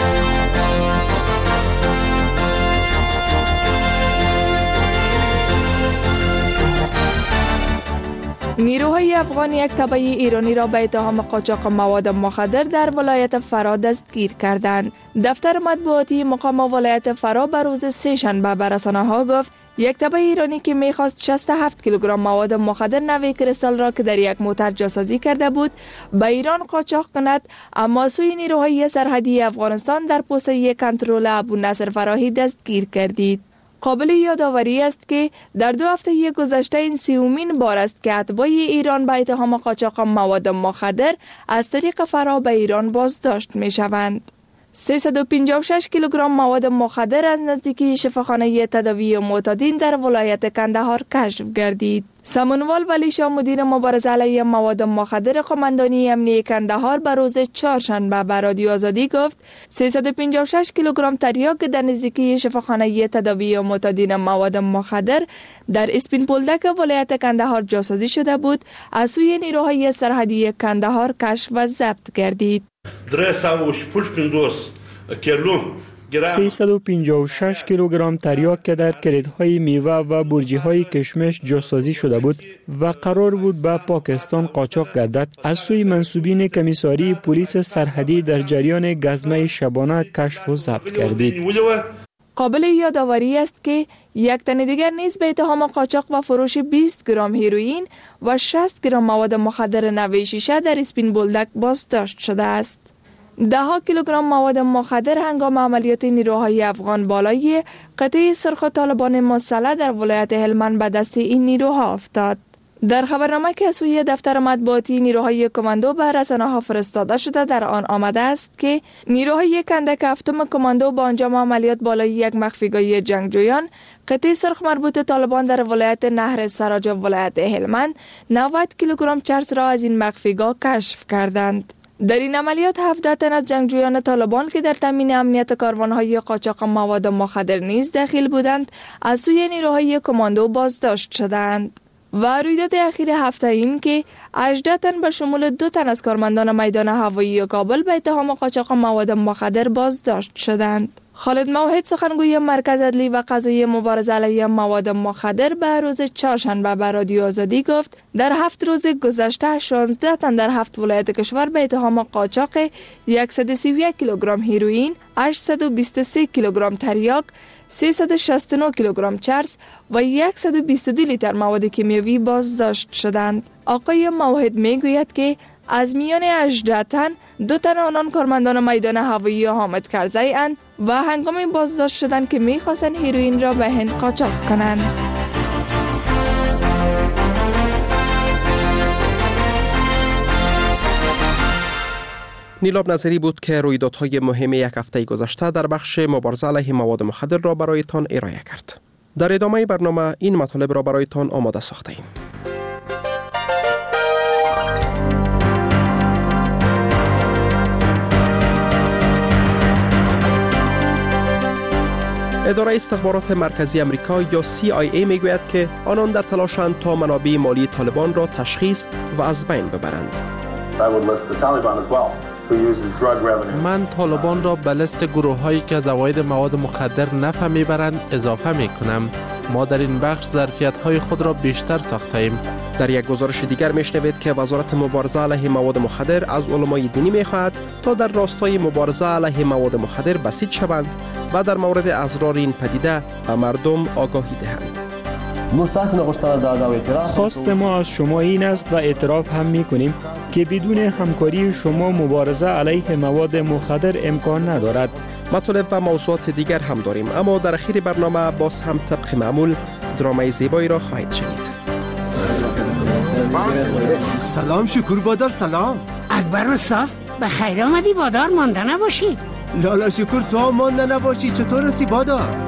نیروهای افغان یک تبعه ایرانی را به اتهام قاچاق مواد مخدر در ولایت فرا دستگیر کردند. دفتر مطبوعاتی مقام ولایت فرا به روز سه‌شنبه به رسانه‌ها گفت یک تبعه ایرانی که می‌خواست 67 کیلوگرم مواد مخدر نوع کریستال را که در یک موتر جاسازی کرده بود به ایران قاچاق کند، اما سوی نیروهای سرحدی افغانستان در پست یک کنترل ابو نصر فراهی دستگیر کردید. قابل یادآوری است که در 2 هفته گذشته این 30مین بار است که اتباع ایران به اتهام قاچاق مواد مخدر از طریق فرا به ایران بازداشت می‌شوند. 356 کیلوگرم مواد مخدر از نزدیکی شفاخانه تداوی معتادین در ولایت کندهار کشف گردید. سمنوال ولی شاه مدیر مبارزه علیه مواد مخدر قماندانی امنیه کندهار به روز چهارشنبه به رادیو آزادی گفت 356 کیلوگرم تریاک در نزدیکی شفاخانه تداوی معتادین مواد مخدر در اسپین پولدک ولایت کندهار جاسازی شده بود، از سوی نیروهای سرحدی کندهار کشف و ضبط گردید. 356 کیلو 356 کیلوگرم تریاک که در کلیدهای میوه و برجیهای کشمش جاسازی شده بود و قرار بود به پاکستان قاچاق گردد، از سوی منصوبین کمیساری پلیس سرحدی در جریان گزمه شبانه کشف و ضبط گردید. قابل یادآوری است که یک تن دیگر نیز به اتهام قاچاق و فروش 20 گرم هیروئین و 60 گرم مواد مخدر نوع شیشه در اسپین بولدک بازداشت شده است. 10 کیلوگرم مواد مخدر هنگام عملیات نیروهای افغان بالای قطعه سرخ طالبان مسلح در ولایت هلمند به دست این نیروها افتاد. در خبرنامه که از سوی دفتر مطبوعاتی نیروهای کماندو به رسانه‌ها فرستاده شده در آن آمده است که نیروهای کندک هفتم کماندو با انجام عملیات بالای یک مخفیگاهی جنگجویان قطعه سرخ مربوط طالبان در ولایت نهر سراج ولایت هلمند 90 کیلوگرم چرس را از این مخفیگاه کشف کردند. در این عملیات 17 تن از جنگجویان طالبان که در تامین امنیت کاروانهای قاچاق مواد مخدر نیز داخل بودند از سوی نیروهای کماندو بازداشت شدند. و رویداد اخیر هفته این که 18 تن به شمول 2 تن از کارمندان میدان هوایی کابل به اتهام قاچاق مواد مخدر بازداشت شدند. خالد موحد سخنگوی مرکز عدلی و قضایی مبارزه علیه مواد مخدر به روز چهارشنبه به رادیو آزادی گفت در 7 روز گذشته 16 تن در 7 ولایت کشور به اتهام قاچاق 131 کیلوگرم هیروئین، 823 کیلوگرم تریاک، 369 کیلوگرم چرس و 122 لیتر مواد کیمیاوی بازداشت شدند. آقای موحد میگوید که از میان 18 تن 2 تن آنان کارمندان میدان هوایی حامد کرزی اند و هنگام بازداشت شدند که میخواستند هیروئین را به هند قاچاق کنند. نیلاب نظری بود که رویدادهای مهم یک هفته گذشته در بخش مبارزه علیه مواد مخدر را برایتان ارائه کرد. در ادامه برنامه این مطالب را برایتان آماده ساخته ایم. اداره استخبارات مرکزی امریکا یا CIA میگوید که آنان در تلاشند تا منابع مالی طالبان را تشخیص و از بین ببرند. من طالبان را به لیست گروه هایی که از عواید مواد مخدر نفع میبرند اضافه می کنم. ما در این بخش ظرفیت های خود را بیشتر ساخته ایم. در یک گزارش دیگر میشنوید که وزارت مبارزه علیه مواد مخدر از علمای دینی میخواهد تا در راستای مبارزه علیه مواد مخدر بسیج شوند و در مورد اضرار این پدیده به مردم آگاهی دهند. خواست ما از شما این است و اعتراف هم می کنیم که بدون همکاری شما مبارزه علیه مواد مخدر امکان ندارد. مطالب و موضوعات دیگر هم داریم، اما در اخیر برنامه باز هم طبق معمول درامای زیبایی را خواهید شنید. سلام شکر بادار، سلام اکبر استاد، به خیر آمدی بادار، مانده نباشی. لالا شکر تو هم مانده نباشی. چطور هستی بادار؟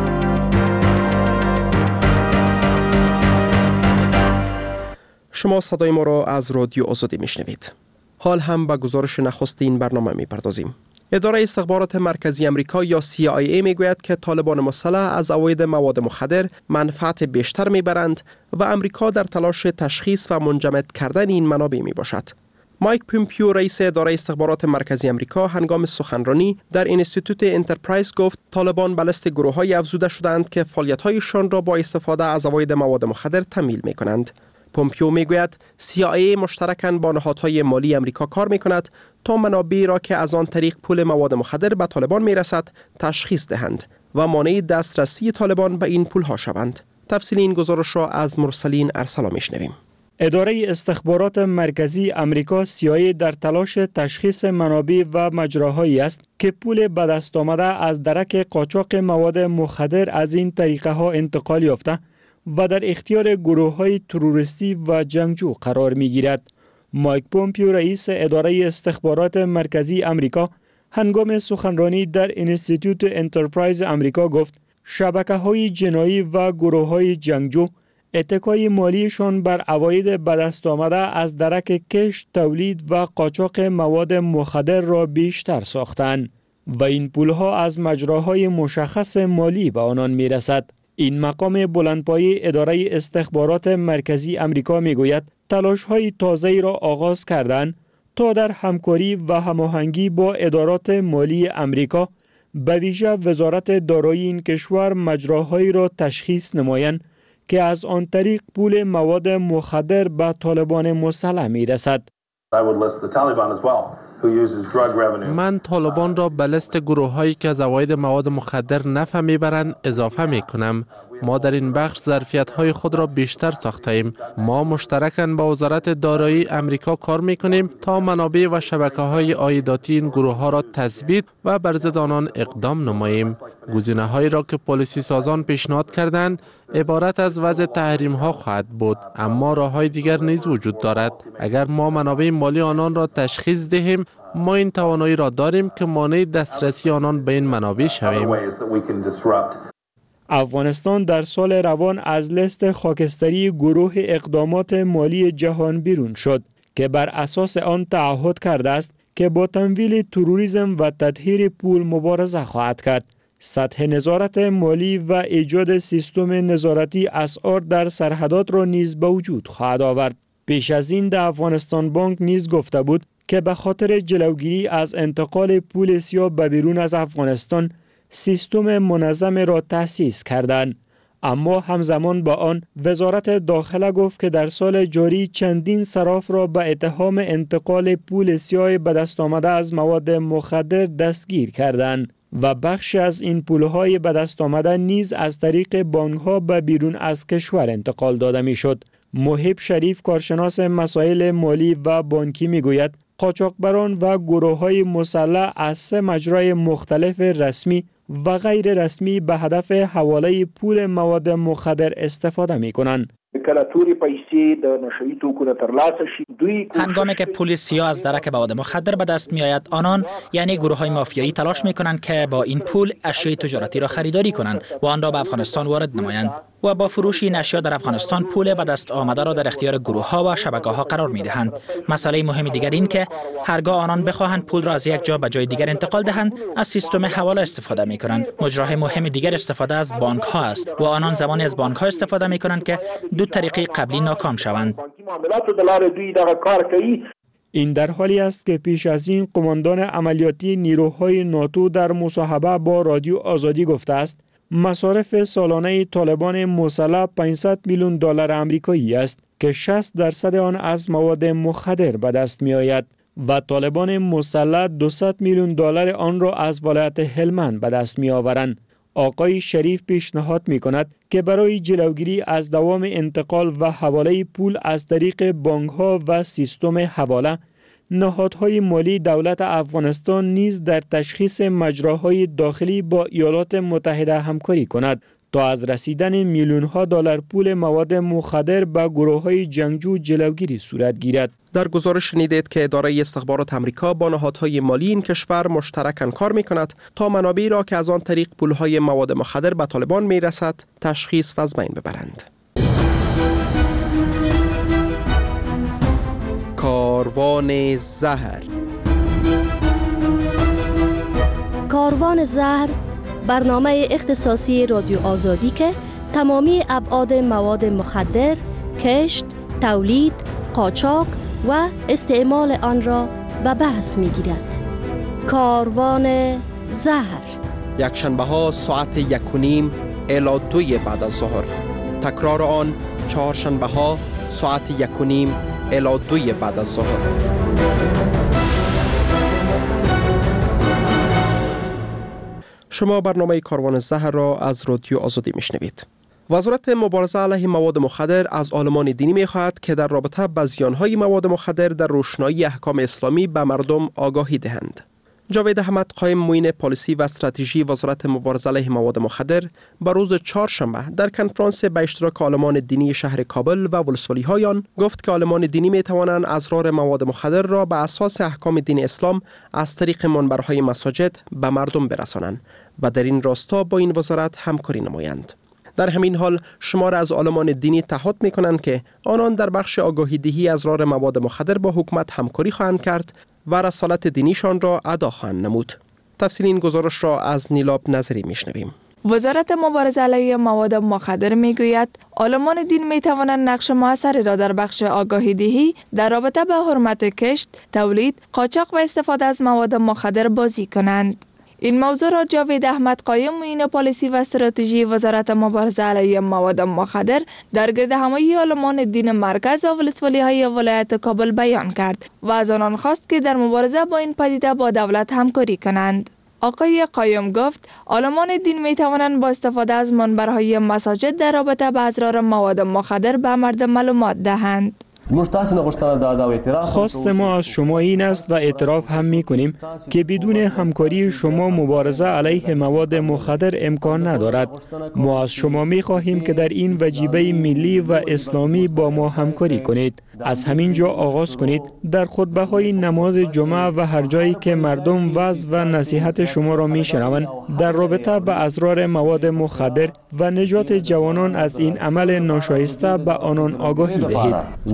شما صدای ما را از رادیو آزادی میشنوید. حال هم به گزارش نخست این برنامه میپردازیم. اداره استخبارات مرکزی امریکا یا CIA میگوید که طالبان مسلح از عواید مواد مخدر منفعت بیشتر میبرند و امریکا در تلاش تشخیص و منجمد کردن این منابع میباشد. مایک پومپیو رئیس اداره استخبارات مرکزی امریکا هنگام سخنرانی در اینستیتوت انترپرایز گفت طالبان به لیست گروه‌های افزوده شدند که فعالیت‌هایشان را با استفاده از عواید مواد مخدر تمویل می‌کنند. پومپیو میگوید CIA مشترکاً با نهادهای مالی امریکا کار می‌کند تا منابعی را که از آن طریق پول مواد مخدر به طالبان می‌رسد تشخیص دهند و مانع دسترسی طالبان به این پول‌ها شوند. تفصیل این گزارش را از مرسلین ارسلا می‌شنویم. اداره استخبارات مرکزی امریکا CIA در تلاش تشخیص منابع و مجراهایی است که پول به دست آمده از درک قاچاق مواد مخدر از این طریقه ها انتقال یافته و در اختیار گروه های تروریستی و جنگجو قرار می گیرد. مایک پومپیو رئیس اداره استخبارات مرکزی امریکا هنگام سخنرانی در اینستیتوت انترپرایز امریکا گفت شبکه های جنایی و گروه های جنگجو اتکای مالیشان بر عواید به دست آمده از درک کشت، تولید و قاچاق مواد مخدر را بیشتر ساختند و این پولها از مجراهای مشخص مالی به آنان می رسد. این مقام بلندپایه اداره استخبارات مرکزی امریکا می گوید تلاش‌های تازه‌ای را آغاز کردند تا در همکاری و هماهنگی با ادارات مالی امریکا به ویژه وزارت دارایی این کشور مجراهایی را تشخیص نمایند که از آن طریق پول مواد مخدر به طالبان مسلح می رسد. من طالبان را به لیست گروه هایی که از عواید مواد مخدر نفع میبرند اضافه می کنم. ما در این بخش ظرفیت های خود را بیشتر ساخته ایم. ما مشترکاً با وزارت دارایی امریکا کار می کنیم تا منابع و شبکه های عایداتی این گروه ها را تثبیت و بر ضد آنان اقدام نماییم. گزینه هایی را که پلیسی سازان پیشنهاد کردند عبارت از وضع تحریم ها خواهد بود، اما راه های دیگر نیز وجود دارد. اگر ما منابع مالی آنان را تشخیص دهیم، ما این توانایی را داریم که مانع دسترسی آنان به این منابع شویم. افغانستان در سال روان از لیست خاکستری گروه اقدامات مالی جهان بیرون شد که بر اساس آن تعهد کرده است که با تمویل تروریسم و تطهیر پول مبارزه خواهد کرد. سطح نظارت مالی و ایجاد سیستم نظارتی اسعار در سرحدات را نیز به وجود خواهد آورد. پیش از این در افغانستان بانک نیز گفته بود که به خاطر جلوگیری از انتقال پول سیاه به بیرون از افغانستان سیستم منظم را تأسیس کردند. اما همزمان با آن وزارت داخله گفت که در سال جاری چندین صراف را به اتهام انتقال پول سیاه به دست آمده از مواد مخدر دستگیر کردند و بخشی از این پولهای به دست آمده نیز از طریق بانک‌ها به بیرون از کشور انتقال داده می‌شد. محب شریف کارشناس مسائل مالی و بانکی می‌گوید قاچاقبران و گروه‌های مسلح از 3 مجرای مختلف رسمی و غیر رسمی به هدف حواله پول مواد مخدر استفاده می‌کنند. هنگامی که پول سیاه از درک مواد مخدر به دست می آید، آنان یعنی گروه های مافیایی تلاش می کنند که با این پول اشیاء تجارتی را خریداری کنند و آن را به افغانستان وارد نمایند و با فروش این اشیا در افغانستان پول به دست آمده را در اختیار گروه ها و شبکه ها قرار می دهند. مسئله مهم دیگر این که هرگاه آنان بخواهند پول را از یک جا به جای دیگر انتقال دهند، از سیستم حواله استفاده می کنند. مجرای مهم دیگر استفاده از بانک ها است و آنان زمانی از بانک ها استفاده می کنند که دو طریقه قبلی ناکام شوند. این در حالی است که پیش از این قماندان عملیاتی نیروهای ناتو در مصاحبه با رادیو آزادی گفته است مصارف سالانه طالبان مسلح 500 میلیون دلار آمریکایی است که 60% آن از مواد مخدر به دست می آید و طالبان مسلح 200 میلیون دلار آن را از ولایت هلمند به دست می آورند. آقای شریف پیشنهاد می کند که برای جلوگیری از دوام انتقال و حواله پول از طریق بانک ها و سیستم حواله، نهادهای مالی دولت افغانستان نیز در تشخیص مجراهای داخلی با ایالات متحده همکاری کند تا از رسیدن میلیون ها دلار پول مواد مخدر به گروه های جنگجو جلوگیری صورت گیرد. در گزارش شنیدید که اداره استخبارات آمریکا با نهادهای مالی این کشور مشترکاً کار می‌کند تا منابعی را که از آن طریق پولهای مواد مخدر به طالبان می‌رسد تشخیص و از بین ببرند. کاروان زهر. کاروان زهر برنامه اختصاصی رادیو آزادی که تمامی ابعاد مواد مخدر، کشت، تولید، قاچاق و استعمال آن را به بحث می‌گیرد. کاروان زهر یکشنبه ها ساعت 1:30 الی 2 بعد از ظهر. تکرار آن چهارشنبه ها ساعت 1:30 الی 2 بعد از ظهر. شما برنامه کاروان زهر را از رادیو آزادی میشنوید. وزارت مبارزه علیه مواد مخدر از عالمان دینی می‌خواهد که در رابطه با زیان‌های مواد مخدر در روشنایی احکام اسلامی به مردم آگاهی دهند. جاوید احمد قائم معین پالیسی و استراتژی وزارت مبارزه علیه مواد مخدر به روز چهارشنبه در کنفرانس به اشتراک عالمان دینی شهر کابل و ولسوالی‌های آن گفت که عالمان دینی می‌توانند اسرار مواد مخدر را به اساس احکام دین اسلام از طریق منبرهای مساجد به مردم برسانند و در این راستا با این وزارت همکاری نمایند. در همین حال شمار از عالمان دینی تعهد می‌کنند که آنان در بخش آگاهی دهی اسرار مواد مخدر با حکومت همکاری خواهند کرد و رسالت دینیشان را ادا خواهند نمود. تفصیل این گزارش را از نیلاب نظری میشنویم. وزارت مبارزه علیه مواد مخدر میگوید عالمان دین میتوانند نقش موثری را در بخش آگاهی دهی در رابطه با حرمت کشت، تولید، قاچاق و استفاده از مواد مخدر بازی کنند. این موضوع را جاوید احمد قایم معین پالیسی و استراتژی وزارت مبارزه علیه مواد مخدر در گردهمایی عالمان دین مرکز و ولسوالی‌های ولایت کابل بیان کرد و از آنان خواست که در مبارزه با این پدیده با دولت همکاری کنند. آقای قایم گفت عالمان دین می توانند با استفاده از منبرهای مساجد در رابطه با اضرار مواد مخدر به مردم معلومات دهند. خواست ما از شما این است و اعتراف هم می کنیم که بدون همکاری شما مبارزه علیه مواد مخدر امکان ندارد. ما از شما می خواهیم که در این وجیبه ملی و اسلامی با ما همکاری کنید. از همین جا آغاز کنید در خطبه های نماز جمعه و هر جایی که مردم وعظ و نصیحت شما را می شنوند در رابطه با اضرار مواد مخدر و نجات جوانان از این عمل ناشایسته به آنان آگاهی دهید.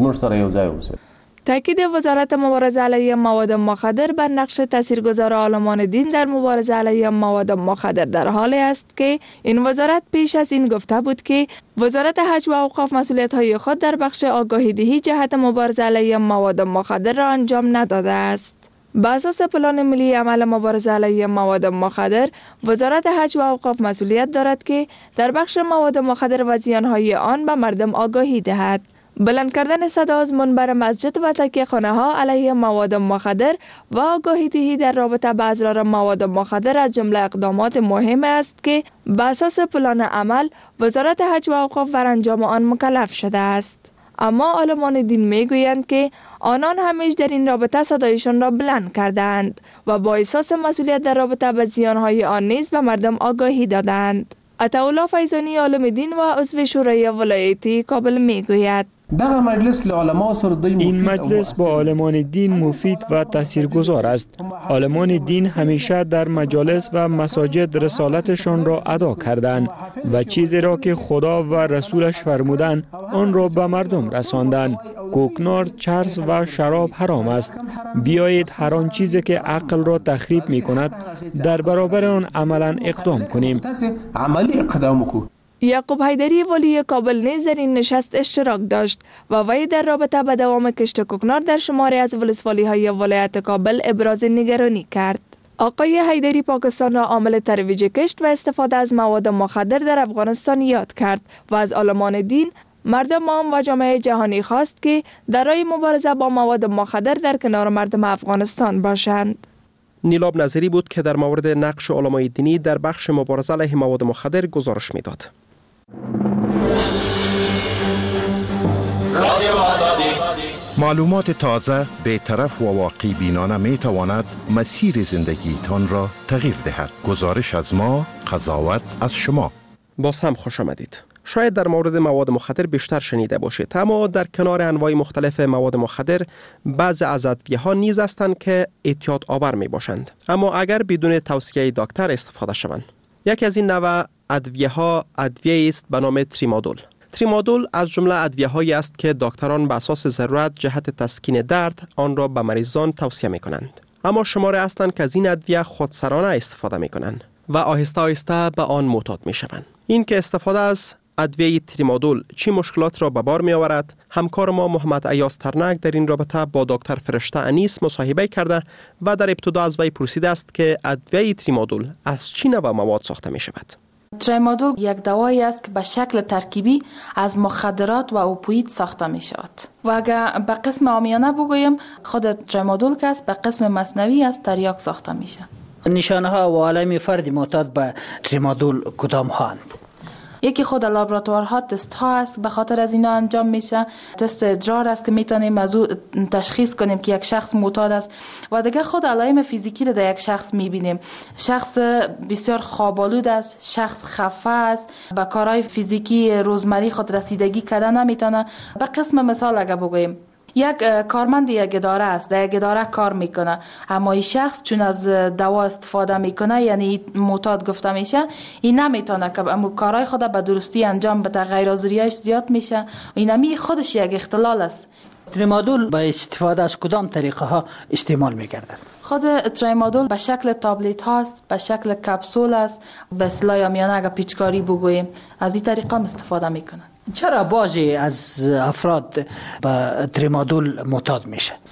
تاکید وزارت مبارزه علیه مواد مخدر بر نقش تاثیرگذار عالمان دین در مبارزه علیه مواد مخدر در حالی است که این وزارت پیش از این گفته بود که وزارت حج و اوقاف مسئولیت‌های خود در بخش آگاهی دهی جهت مبارزه علیه مواد مخدر را انجام نداده است. بر اساس پلان ملی عمل مبارزه علیه مواد مخدر، وزارت حج و اوقاف مسئولیت دارد که در بخش مواد مخدر و زیان‌های آن به مردم آگاهی دهد. بلند کردن صدا از منبر مسجد و تکیه خانه ها علیه مواد مخدر و آگاهی دهی در رابطه با اضرار مواد مخدر از جمله اقدامات مهم است که بر اساس پلان عمل وزارت حج و اوقاف بر انجام آن مکلف شده است. اما عالمان دین میگویند که آنان همیشه در این رابطه صدایشان را بلند کردند و با احساس مسئولیت در رابطه با زیانهای آن نیز به مردم آگاهی دادند. عطاالله فیضانی عالم دین و عضو شورای ولایتی کابل میگوید این مجلس با عالمان دین مفید و تاثیرگذار است. عالمان دین همیشه در مجالس و مساجد رسالتشان را ادا کردند و چیزی را که خدا و رسولش فرمودند آن را به مردم رساندند. کوکنار، چرس و شراب حرام است. بیایید هر آن چیزی که عقل را تخریب می کند در برابر آن عملا اقدام کنیم. یعقوب حیدری ولی کابل نیز در این نشست اشتراک داشت و وی در رابطه با دوام کشت کوکنار در شماری از ولسوالی‌های ولایت کابل ابراز نگرانی کرد. آقای حیدری پاکستان را عامل ترویج کشت و استفاده از مواد مخدر در افغانستان یاد کرد و از عالمان دین، مردم عام و جامعه جهانی خواست که در راه مبارزه با مواد مخدر در کنار مردم افغانستان باشند. نیلاب نظری بود که در مورد نقش علمای دینی در بخش مبارزه علیه مواد مخدر گزارش میداد. معلومات تازه، بی‌طرف و واقعی بینانه می تواند مسیر زندگیتان را تغییر دهد. گزارش از ما، قضاوت از شما. باز هم خوش آمدید. شاید در مورد مواد مخدر بیشتر شنیده باشید، اما در کنار انواع مختلف مواد مخدر بعضی از ادویه‌ها نیز هستند که اعتیاد آور می باشند، اما اگر بدون توصیه دکتر استفاده شوند. یکی از این نوع ادویه‌ها ادویه است به نام تریمادول. تریمادول از جمله ادویه‌هایی است که دکتران به اساس ضرورت جهت تسکین درد آن را به مریضان توصیه می کنند. اما شماری هستند که از این ادویه خودسرانه استفاده می کنند و آهسته آهسته به آن معتاد می شوند. این که استفاده از ادویه تریمادول چی مشکلات را به بار می آورد، همکار ما محمد ایاز ترنک در این رابطه با دکتر فرشته انیس مصاحبه کرده و در ابتدا از وی پرسیده است که ادویه تریمادول از چی نوع مواد ساخته می شود. تریمادول یک دوایی است که به شکل ترکیبی از مخدرات و اوپیوید ساخته می شود و اگر به قسم عامیانه بگویم خود تریمادول که است به قسم مصنوعی از تریاک ساخته می شود. نشانه ها و علائم فرد معتاد به تریمادول کدام هاند؟ یکی خود لابراتوارها تست ها است، به خاطر از اینا انجام میشه. تست ادرار است که میتونیم از او تشخیص کنیم که یک شخص معتاد است و دیگه خود علائم فیزیکی رو در یک شخص میبینیم. شخص بسیار خواب‌آلود است، شخص خفه است، به کارهای فیزیکی روزمره خود رسیدگی کردن نمیتونه. به قسم مثال اگه بگوییم یک کارمند یک اداره است، در یک اداره کار میکنه، اما این شخص چون از دوا استفاده میکنه یعنی معتاد گفته میشه، این نمیتونه که امو کارهای خود به درستی انجام بده، غیر حاضریش زیاد میشه. اینمی خودش یک اختلال است. تریمادول با استفاده از کدام طریقه ها استعمال میگردن؟ خود تریمادول به شکل تابلت هاست، به شکل کپسول است، به اصطلاح عامیانه اگه پیچکاری بگوییم از این طریقه استفاده میکنن. چرا بعضی از افراد به تریمادول معتاد میشه؟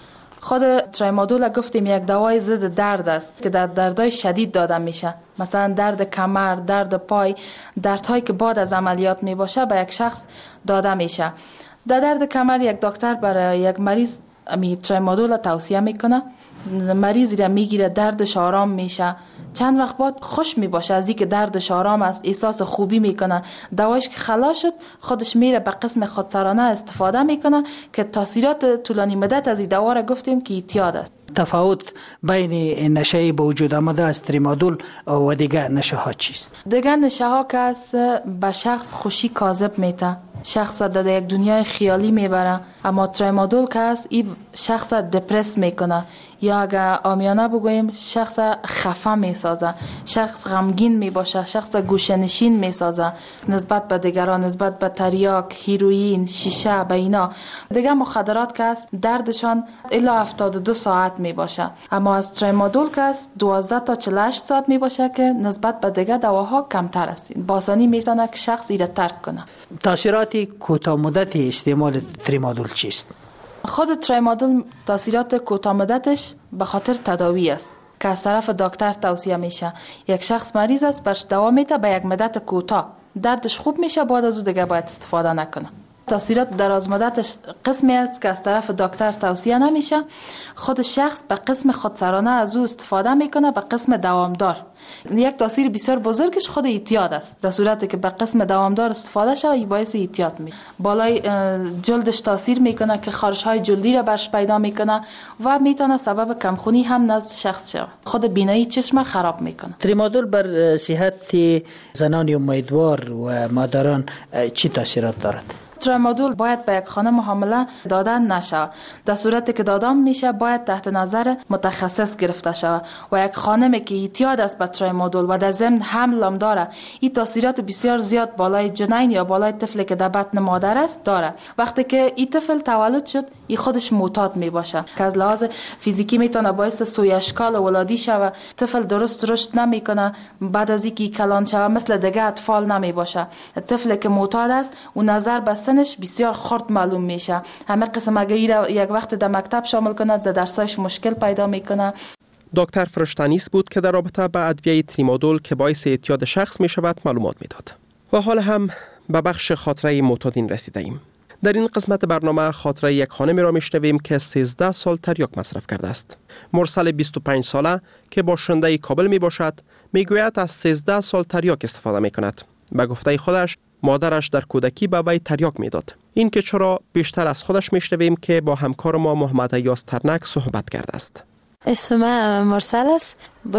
خود ترامادول گفتیم یک دوای ضد درد است که در دردهای شدید داده میشه، مثلا درد کمر، درد پای، دردهایی که بعد از عملیات می باشه به یک شخص داده میشه. در درد کمر یک دکتر برای یک مریض ترامادول توصیه میکنه، مریضی را میگیره، دردش آرام میشه، چند وقت بعد خوش می باشه از اینکه دردش آرام است، احساس خوبی میکنه. دوایش که خلاص شد خودش میره به قسم خودسرانه استفاده میکنه که تاثیرات طولانی مدت از این دوا را گفتیم که اعتیاد است. تفاوت بین نشه به وجود آمده از ترامادول و دیگر نشه ها چیست؟ دیگر نشه ها که است به شخص خوشی کاذب میته، شخص در یک دنیای خیالی میبره، اما ترامادول که است این شخص دپرس میکنه یا اگر عامیانه بگوییم شخص خفه میسازه، شخص غمگین میباشه، شخص گوشه‌نشین میسازه نسبت به دیگران، نسبت به تریاک، هیروئین، شیشه، به اینا. دیگه مخدرات که است دردشان الی 72 ساعت میباشه، اما از ترامادول که است 12 تا 48 ساعت میباشه که نسبت به دیگه دواها کمتر است. با آسانی میتونه که شخص ایره ترک کنه. تاثیرات کوتاه مدتی استعمال ترامادول چیست؟ خود ترامادول تاثیرات کوتاه مدتش به خاطر تداوی است که از طرف دکتر توصیه میشه. یک شخص مریض است، برش دوا میده به یک مدت کوتاه، دردش خوب میشه، بعد از او دیگه باید استفاده نکنه. تاثیرات دراز مدتش قسمی است که از طرف دکتر توصیه نمیشه. خود شخص به قسم خودسرانه از او استفاده میکنه به قسم دوامدار. یک تاثیر بسیار بزرگش خود اعتیاد است. در صورتی که به قسم دوامدار استفاده شود این باعث اعتیاد میشه. بالای جلدش تاثیر میکنه که خارش های جلدی را برش پیدا میکنه و میتونه سبب کمخونی هم نزد شخص شود. خود بینایی چشم خراب میکنه. ترامادول بر صحت زنان امیدوار و مادران چی تاثیرات دارد؟ ترامادول باید به یک خانم حامله دادن نشه. در صورتی که دادن میشه باید تحت نظر متخصص گرفته شود و یک خانمی که اعتیاد است به ترامادول و در ضمن حمل هم داره، این تاثیرات بسیار زیاد بالای جنین یا بالای طفلی که در بطن مادر است داره. وقتی که این طفل تولد شد این خودش معتاد می باشه که از لحاظ فیزیکی میتونه باعث سوی اشکال ولادی شود، طفل درست رشد نمیکنه، بعد از اینکه کلان شود مثل دیگه اطفال نمی باشه. طفلی که معتاد است و نظر به سنش بسیار خرد معلوم میشه. همه قسم اگه یک وقت در مکتب شامل کنه در درسایش مشکل پیدا میکنه. دکتر فرشتنیس بود که در رابطه با ادویه ترامادول که باعث اعتیاد شخص می شود معلومات میداد. و حال هم به بخش خاطره معتادین رسیده ایم. در این قسمت برنامه خاطره یک خانمی را میشنویم که 13 سال تریاک مصرف کرده است. مرسل 25 ساله که باشنده کابل می باشد میگوید از 13 سال تریاک استفاده می کند. به گفته خودش مادرش در کودکی به وی تریاک میداد. این که چرا بیشتر از خودش میشنویم که با همکار ما محمد ایاز ترنک صحبت کرده است. اسم من مرسل است،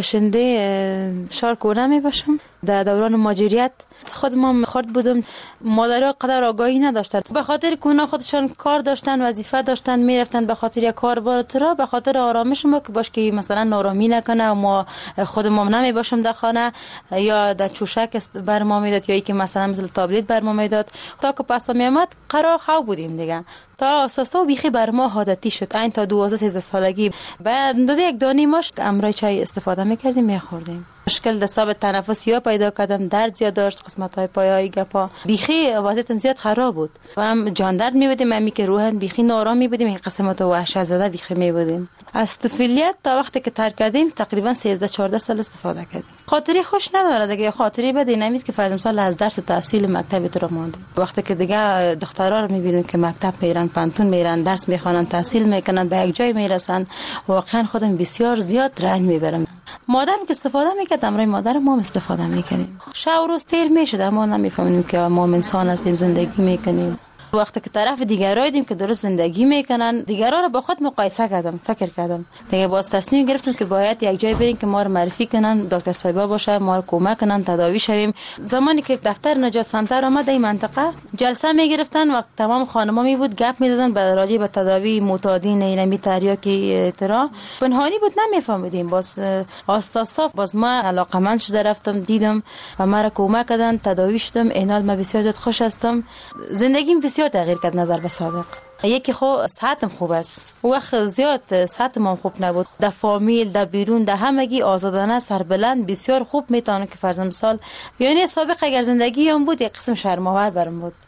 باشنده شارکونه می باشم. در دوران مهاجرت خود ما خرد بودم، مادرها قدر آگاهی نداشتن، به خاطر که خودشان کار داشتن، وظیفه داشتن، میرفتن به خاطر یک کار بارترا، به خاطر آرامش ما که باش که مثلا نارامی نکنه و ما خود ما نمی باشم در خانه یا در چوشک بر ما میداد یا ای که مثلا مثل تابلت بر ما میداد. تا که پس می آمد قرار خواب بودیم دیگه، تا اساسا بیخی بر ما عادتی شد. این تا 12-13 سالگی بعد اندازه یک دانه ماش امرای چای استفاده میکردیم میخوردیم. مشکل دستاب تنفسی ها پیدا کردم، درد زیاد داشت، قسمت های پایای گپا بیخی وضعیتم زیاد خراب بود و هم جان درد میبودیم، همی که روحن بیخی نارام میبودیم، این قسمت وحشت زده بیخی میبودیم. از طفولیت تا وقتی که ترک کردیم تقریبا 13-14 سال استفاده کردیم. خاطری خوش نداره دیگه، خاطری بد اینمیز که فرض مثال از درس تحصیل مکتب تو مونده. وقتی که دیگه دخترا رو میبینیم که مکتب میرن، پانتون میرن، درس میخوانن، تحصیل میکنن، به یک جای میرسن، واقعا خودم بسیار زیاد رنج میبرم. مادرم که استفاده میکرد، امرای مادر ما استفاده میکنیم. شب و روز تیر میشد اما نمیفهمیم که ما انسان هستیم، زندگی میکنیم. وقتی که طرف دیگرایی دیدیم که درست زندگی میکنن، دیگرا رو با خود مقایسه کردم، فکر کردم دیگه، باز تصمیم گرفتم که باید یک جای بریم که ما رو معرفی کنن، دکتر صاحبا باشه، ما رو کمک کنن تداوی شویم. زمانی که دفتر نجات سنتر آمد این منطقه جلسه میگرفتن و تمام خانما می بود گپ میزدن به راجع به تداوی معتادین اینمی تریاکی ترا، پنهانی بود نمیفهمیدیم. باز آستاستا باز ما علاقمند شده رفتم دیدم و ما رو کمک کردن، تداوی شدم. اینال ما بسیار زیاد خوش هستم، زندگیم بسیار تغییر کرد نظر به سابق. یکی خو صحتم خوب است، وقت زیاد صحتم خوب نبود، در فامیل، در بیرون، در همگی آزادانه سربلند بسیار خوب میتونه که فرض مثال یعنی سابق اگر زندگی هم بود یک قسم شرم‌آور برام بود.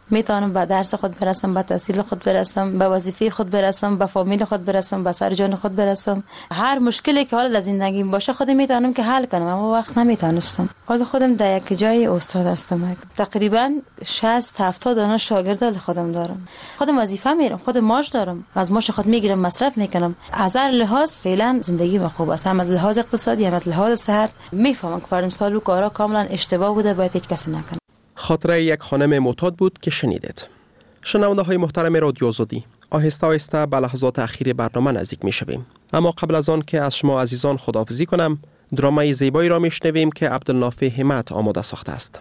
میتونم به درس خود برسم، به تحصیل خود برسم، به وظیفه خود برسم، به فامیل خود برسم، به سر جان خود برسم. هر مشکلی که حالا در زندگیم باشه خودم میتونم که حل کنم، اما وقت نمیتونستم. حالا خودم در یک جای استاد هستم، تقریبا 60-70 دانه شاگرد خودم دارم. خودم وظیفه میرم، خودم معاش دارم، از معاش خود میگیرم، مصرف میکنم. از هر لحاظ فعلا زندگی من خوب است، هم از لحاظ اقتصادی هم از لحاظ صحت. میفهمم که فرض سالو کارا کاملا اشتباه بوده، باید هیچ کسی نکنه. خاطره یک خانم معتاد بود که شنیدید. شنونده های محترم رادیو آزادی، آهسته آهسته به لحظات اخیر برنامه نزدیک می شویم. اما قبل از آن که از شما عزیزان خداحافظی کنم، درامای زیبایی را میشنویم که عبدالنافع همت آماده ساخته است.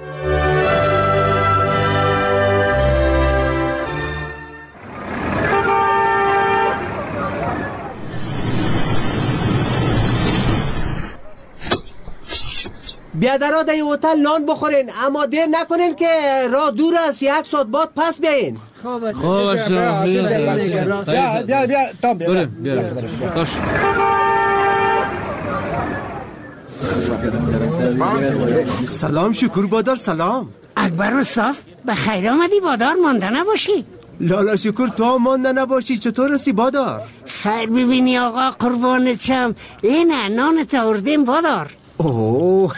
بیادرها در این هتل نان بخورین، اما دیر نکنین که راه دور است، 1 ساعت بعد پس بیاین. سلام شکر بادار، سلام. اکبر استاد به خیر آمدی بادار، مانده نباشی. لالا شکر تو هم مانده نباشی، چطور هستی بادار؟ خیر ببینی آقا قربانت شم، اینه نانت آوردیم بادار. اوه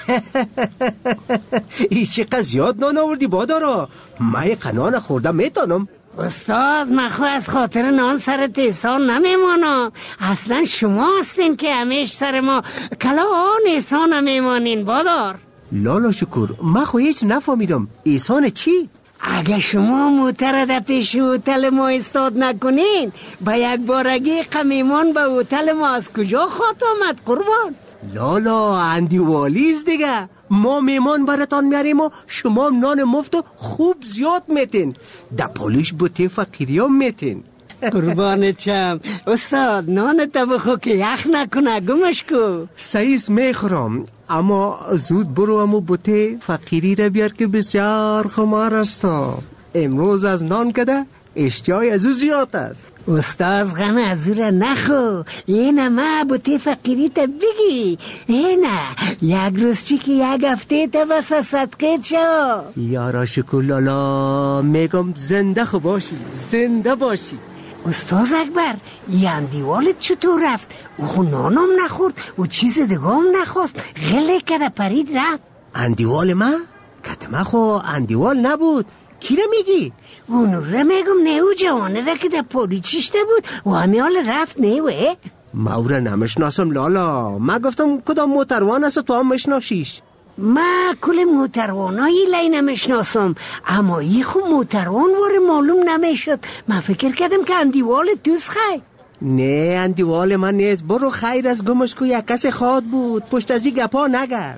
ای چقدر زیاد نان آوردی بادارا، من یک نان خوردم میتونم. استاد من خود از خاطر نان سرت احسان نمیمانم، اصلا شما هستین که همیش سر ما کلا آن احسان نمیمانین بادار. لالا شکر من خود هیچ نفهمیدم، احسان چی؟ اگه شما موتر در پیش هتل ما استاد نکنین، با یک بارگی قمیمان به هتل ما از کجا خواهد آمد قربان؟ لالا اندی والیز دیگه، ما میمان براتان میاریم و شما نان مفت و خوب زیاد میتین، در پالیش بوته فقیری هم میتین. قربانت شم استاد، نان تا بخو که یخ نکنه، گمش کو. سعیس میخورم، اما زود برو امو بوته فقیری را بیار که بسیار خمار است. امروز از نان کده اشتیای از او زیاد است. استاد غم از او را نخو، اینه ما بوته فقیری تا بگی، اینه یک روز چی که یک هفته تا بس صدقه شو. یارا شکر لالا، میگم زنده خو باشی، زنده باشی. استاد اکبر این دیوالت چطور رفت؟ او خو نانم نخورد و چیز دیگه هم نخواست، غله کده پرید رفت. اندیوال من؟ کتمه خو اندیوال نبود، کی را میگی؟ اونو را میگم، نیو جوانه را که در پولی چیشته بود و همیال رفت نیوه. ما او را نمشناسم لالا، من گفتم کدام موتروان است تو هم مشناسیش. ما کل موتروانایی لی نمشناسم، اما ای خو موتروان واره معلوم نمیشد. من فکر کردم که اندیوال دوست خواهی. نه اندیوال من نیست، برو خیر از گمش کو یک کس خواد بود، پشت از این گپا نگرد.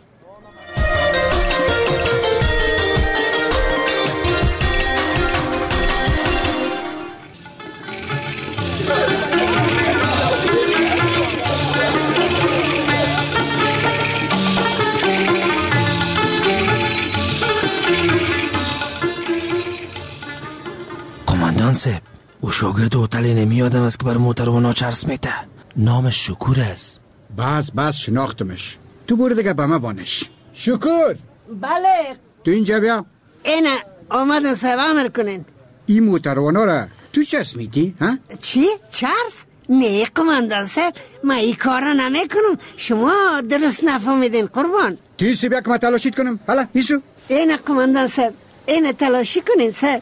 قماندان صاحب، او شاگرد هتل نمیادم است که بر موتروانا چرس میته، نامش شکور است. بس شناختمش، تو برو دیگه به ما بانش. شکور. بله. تو اینجا بیا. اینه آمدن صاحب امر کنین. این موتروانا را تو چرس میتی ها؟ چی؟ چرس؟ نه قماندان صاحب، من این کار را نمی کنم، شما درست نفهمیدین قربان. تیسی بیا که من تلاشید کنم. حالا ایسو. اینه قماندان صاحب، اینه تلاشی کنین صاحب.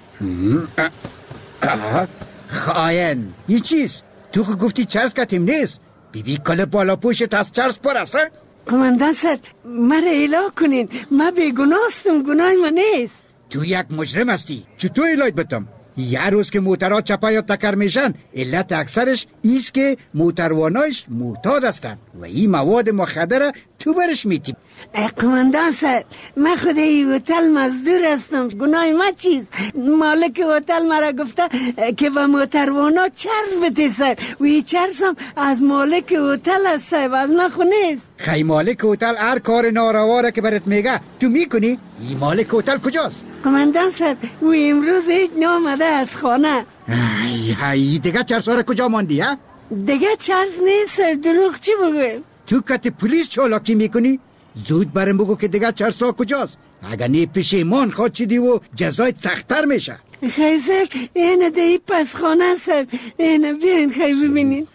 خاین این چیز؟ تو خود گفتی چرس کتیم نیست، بیبی کل بالا پوشت از چرس پر است. قماندان صاحب مرا اله کنین، من بیگناستم، گناه من نیست. تو یک مجرم هستی، چطور الهیت بتم؟ یه روز که موترها چپا یا تکر میشن، علت اکثرش ایست که موتروانایش معتاد هستن و این مواد مخدر تو برش میتیم. قماندان صاحب من خود این هتل مزدور هستم، گناه ما چیز؟ مالک هتل مرا گفته که به موتروانا چرس بده صاحب، و این چرس هم از مالک هتل است صاحب، از من خو نیست. خی مالک هتل هر کار نارواره که برات میگه تو میکنی؟ این مالک هتل کجاست؟ قماندان صاحب و امروز هیچ نامده از خانه. ای دیگه چرس ها را کجا ماندی ها؟ دیگه چرس نیست صاحب، دروغ چی بگویم؟ تو کت پلیس چالاکی میکنی؟ زود برم بگو که دیگه چرسا کجاست. اگر نی پشیمان خود چیدی و جزایت سخت‌تر میشه. خیلی صاحب اینه دی پس خانه صاحب اینه بیاین خیلی ببینین.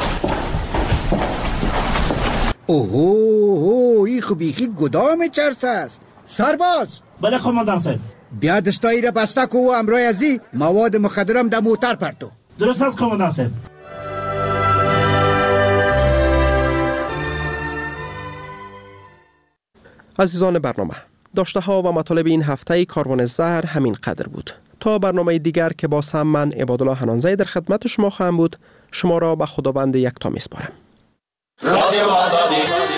اوه ای خوبیخی گدام چرس است. سرباز. بله قماندان صاحب. بیا دستایی را بسته کو و امرای ازی مواد مخدرم در موتر پرتو. درست است قماندان صاحب. عزیزان برنامه، داشته ها و مطالب این هفته کاروان زهر همین قدر بود. تا برنامه دیگر که با سم من عبادالله حنانزی در خدمت شما خواهم بود، شما را به خداوند یکتا میسپارم. رادیو آزادی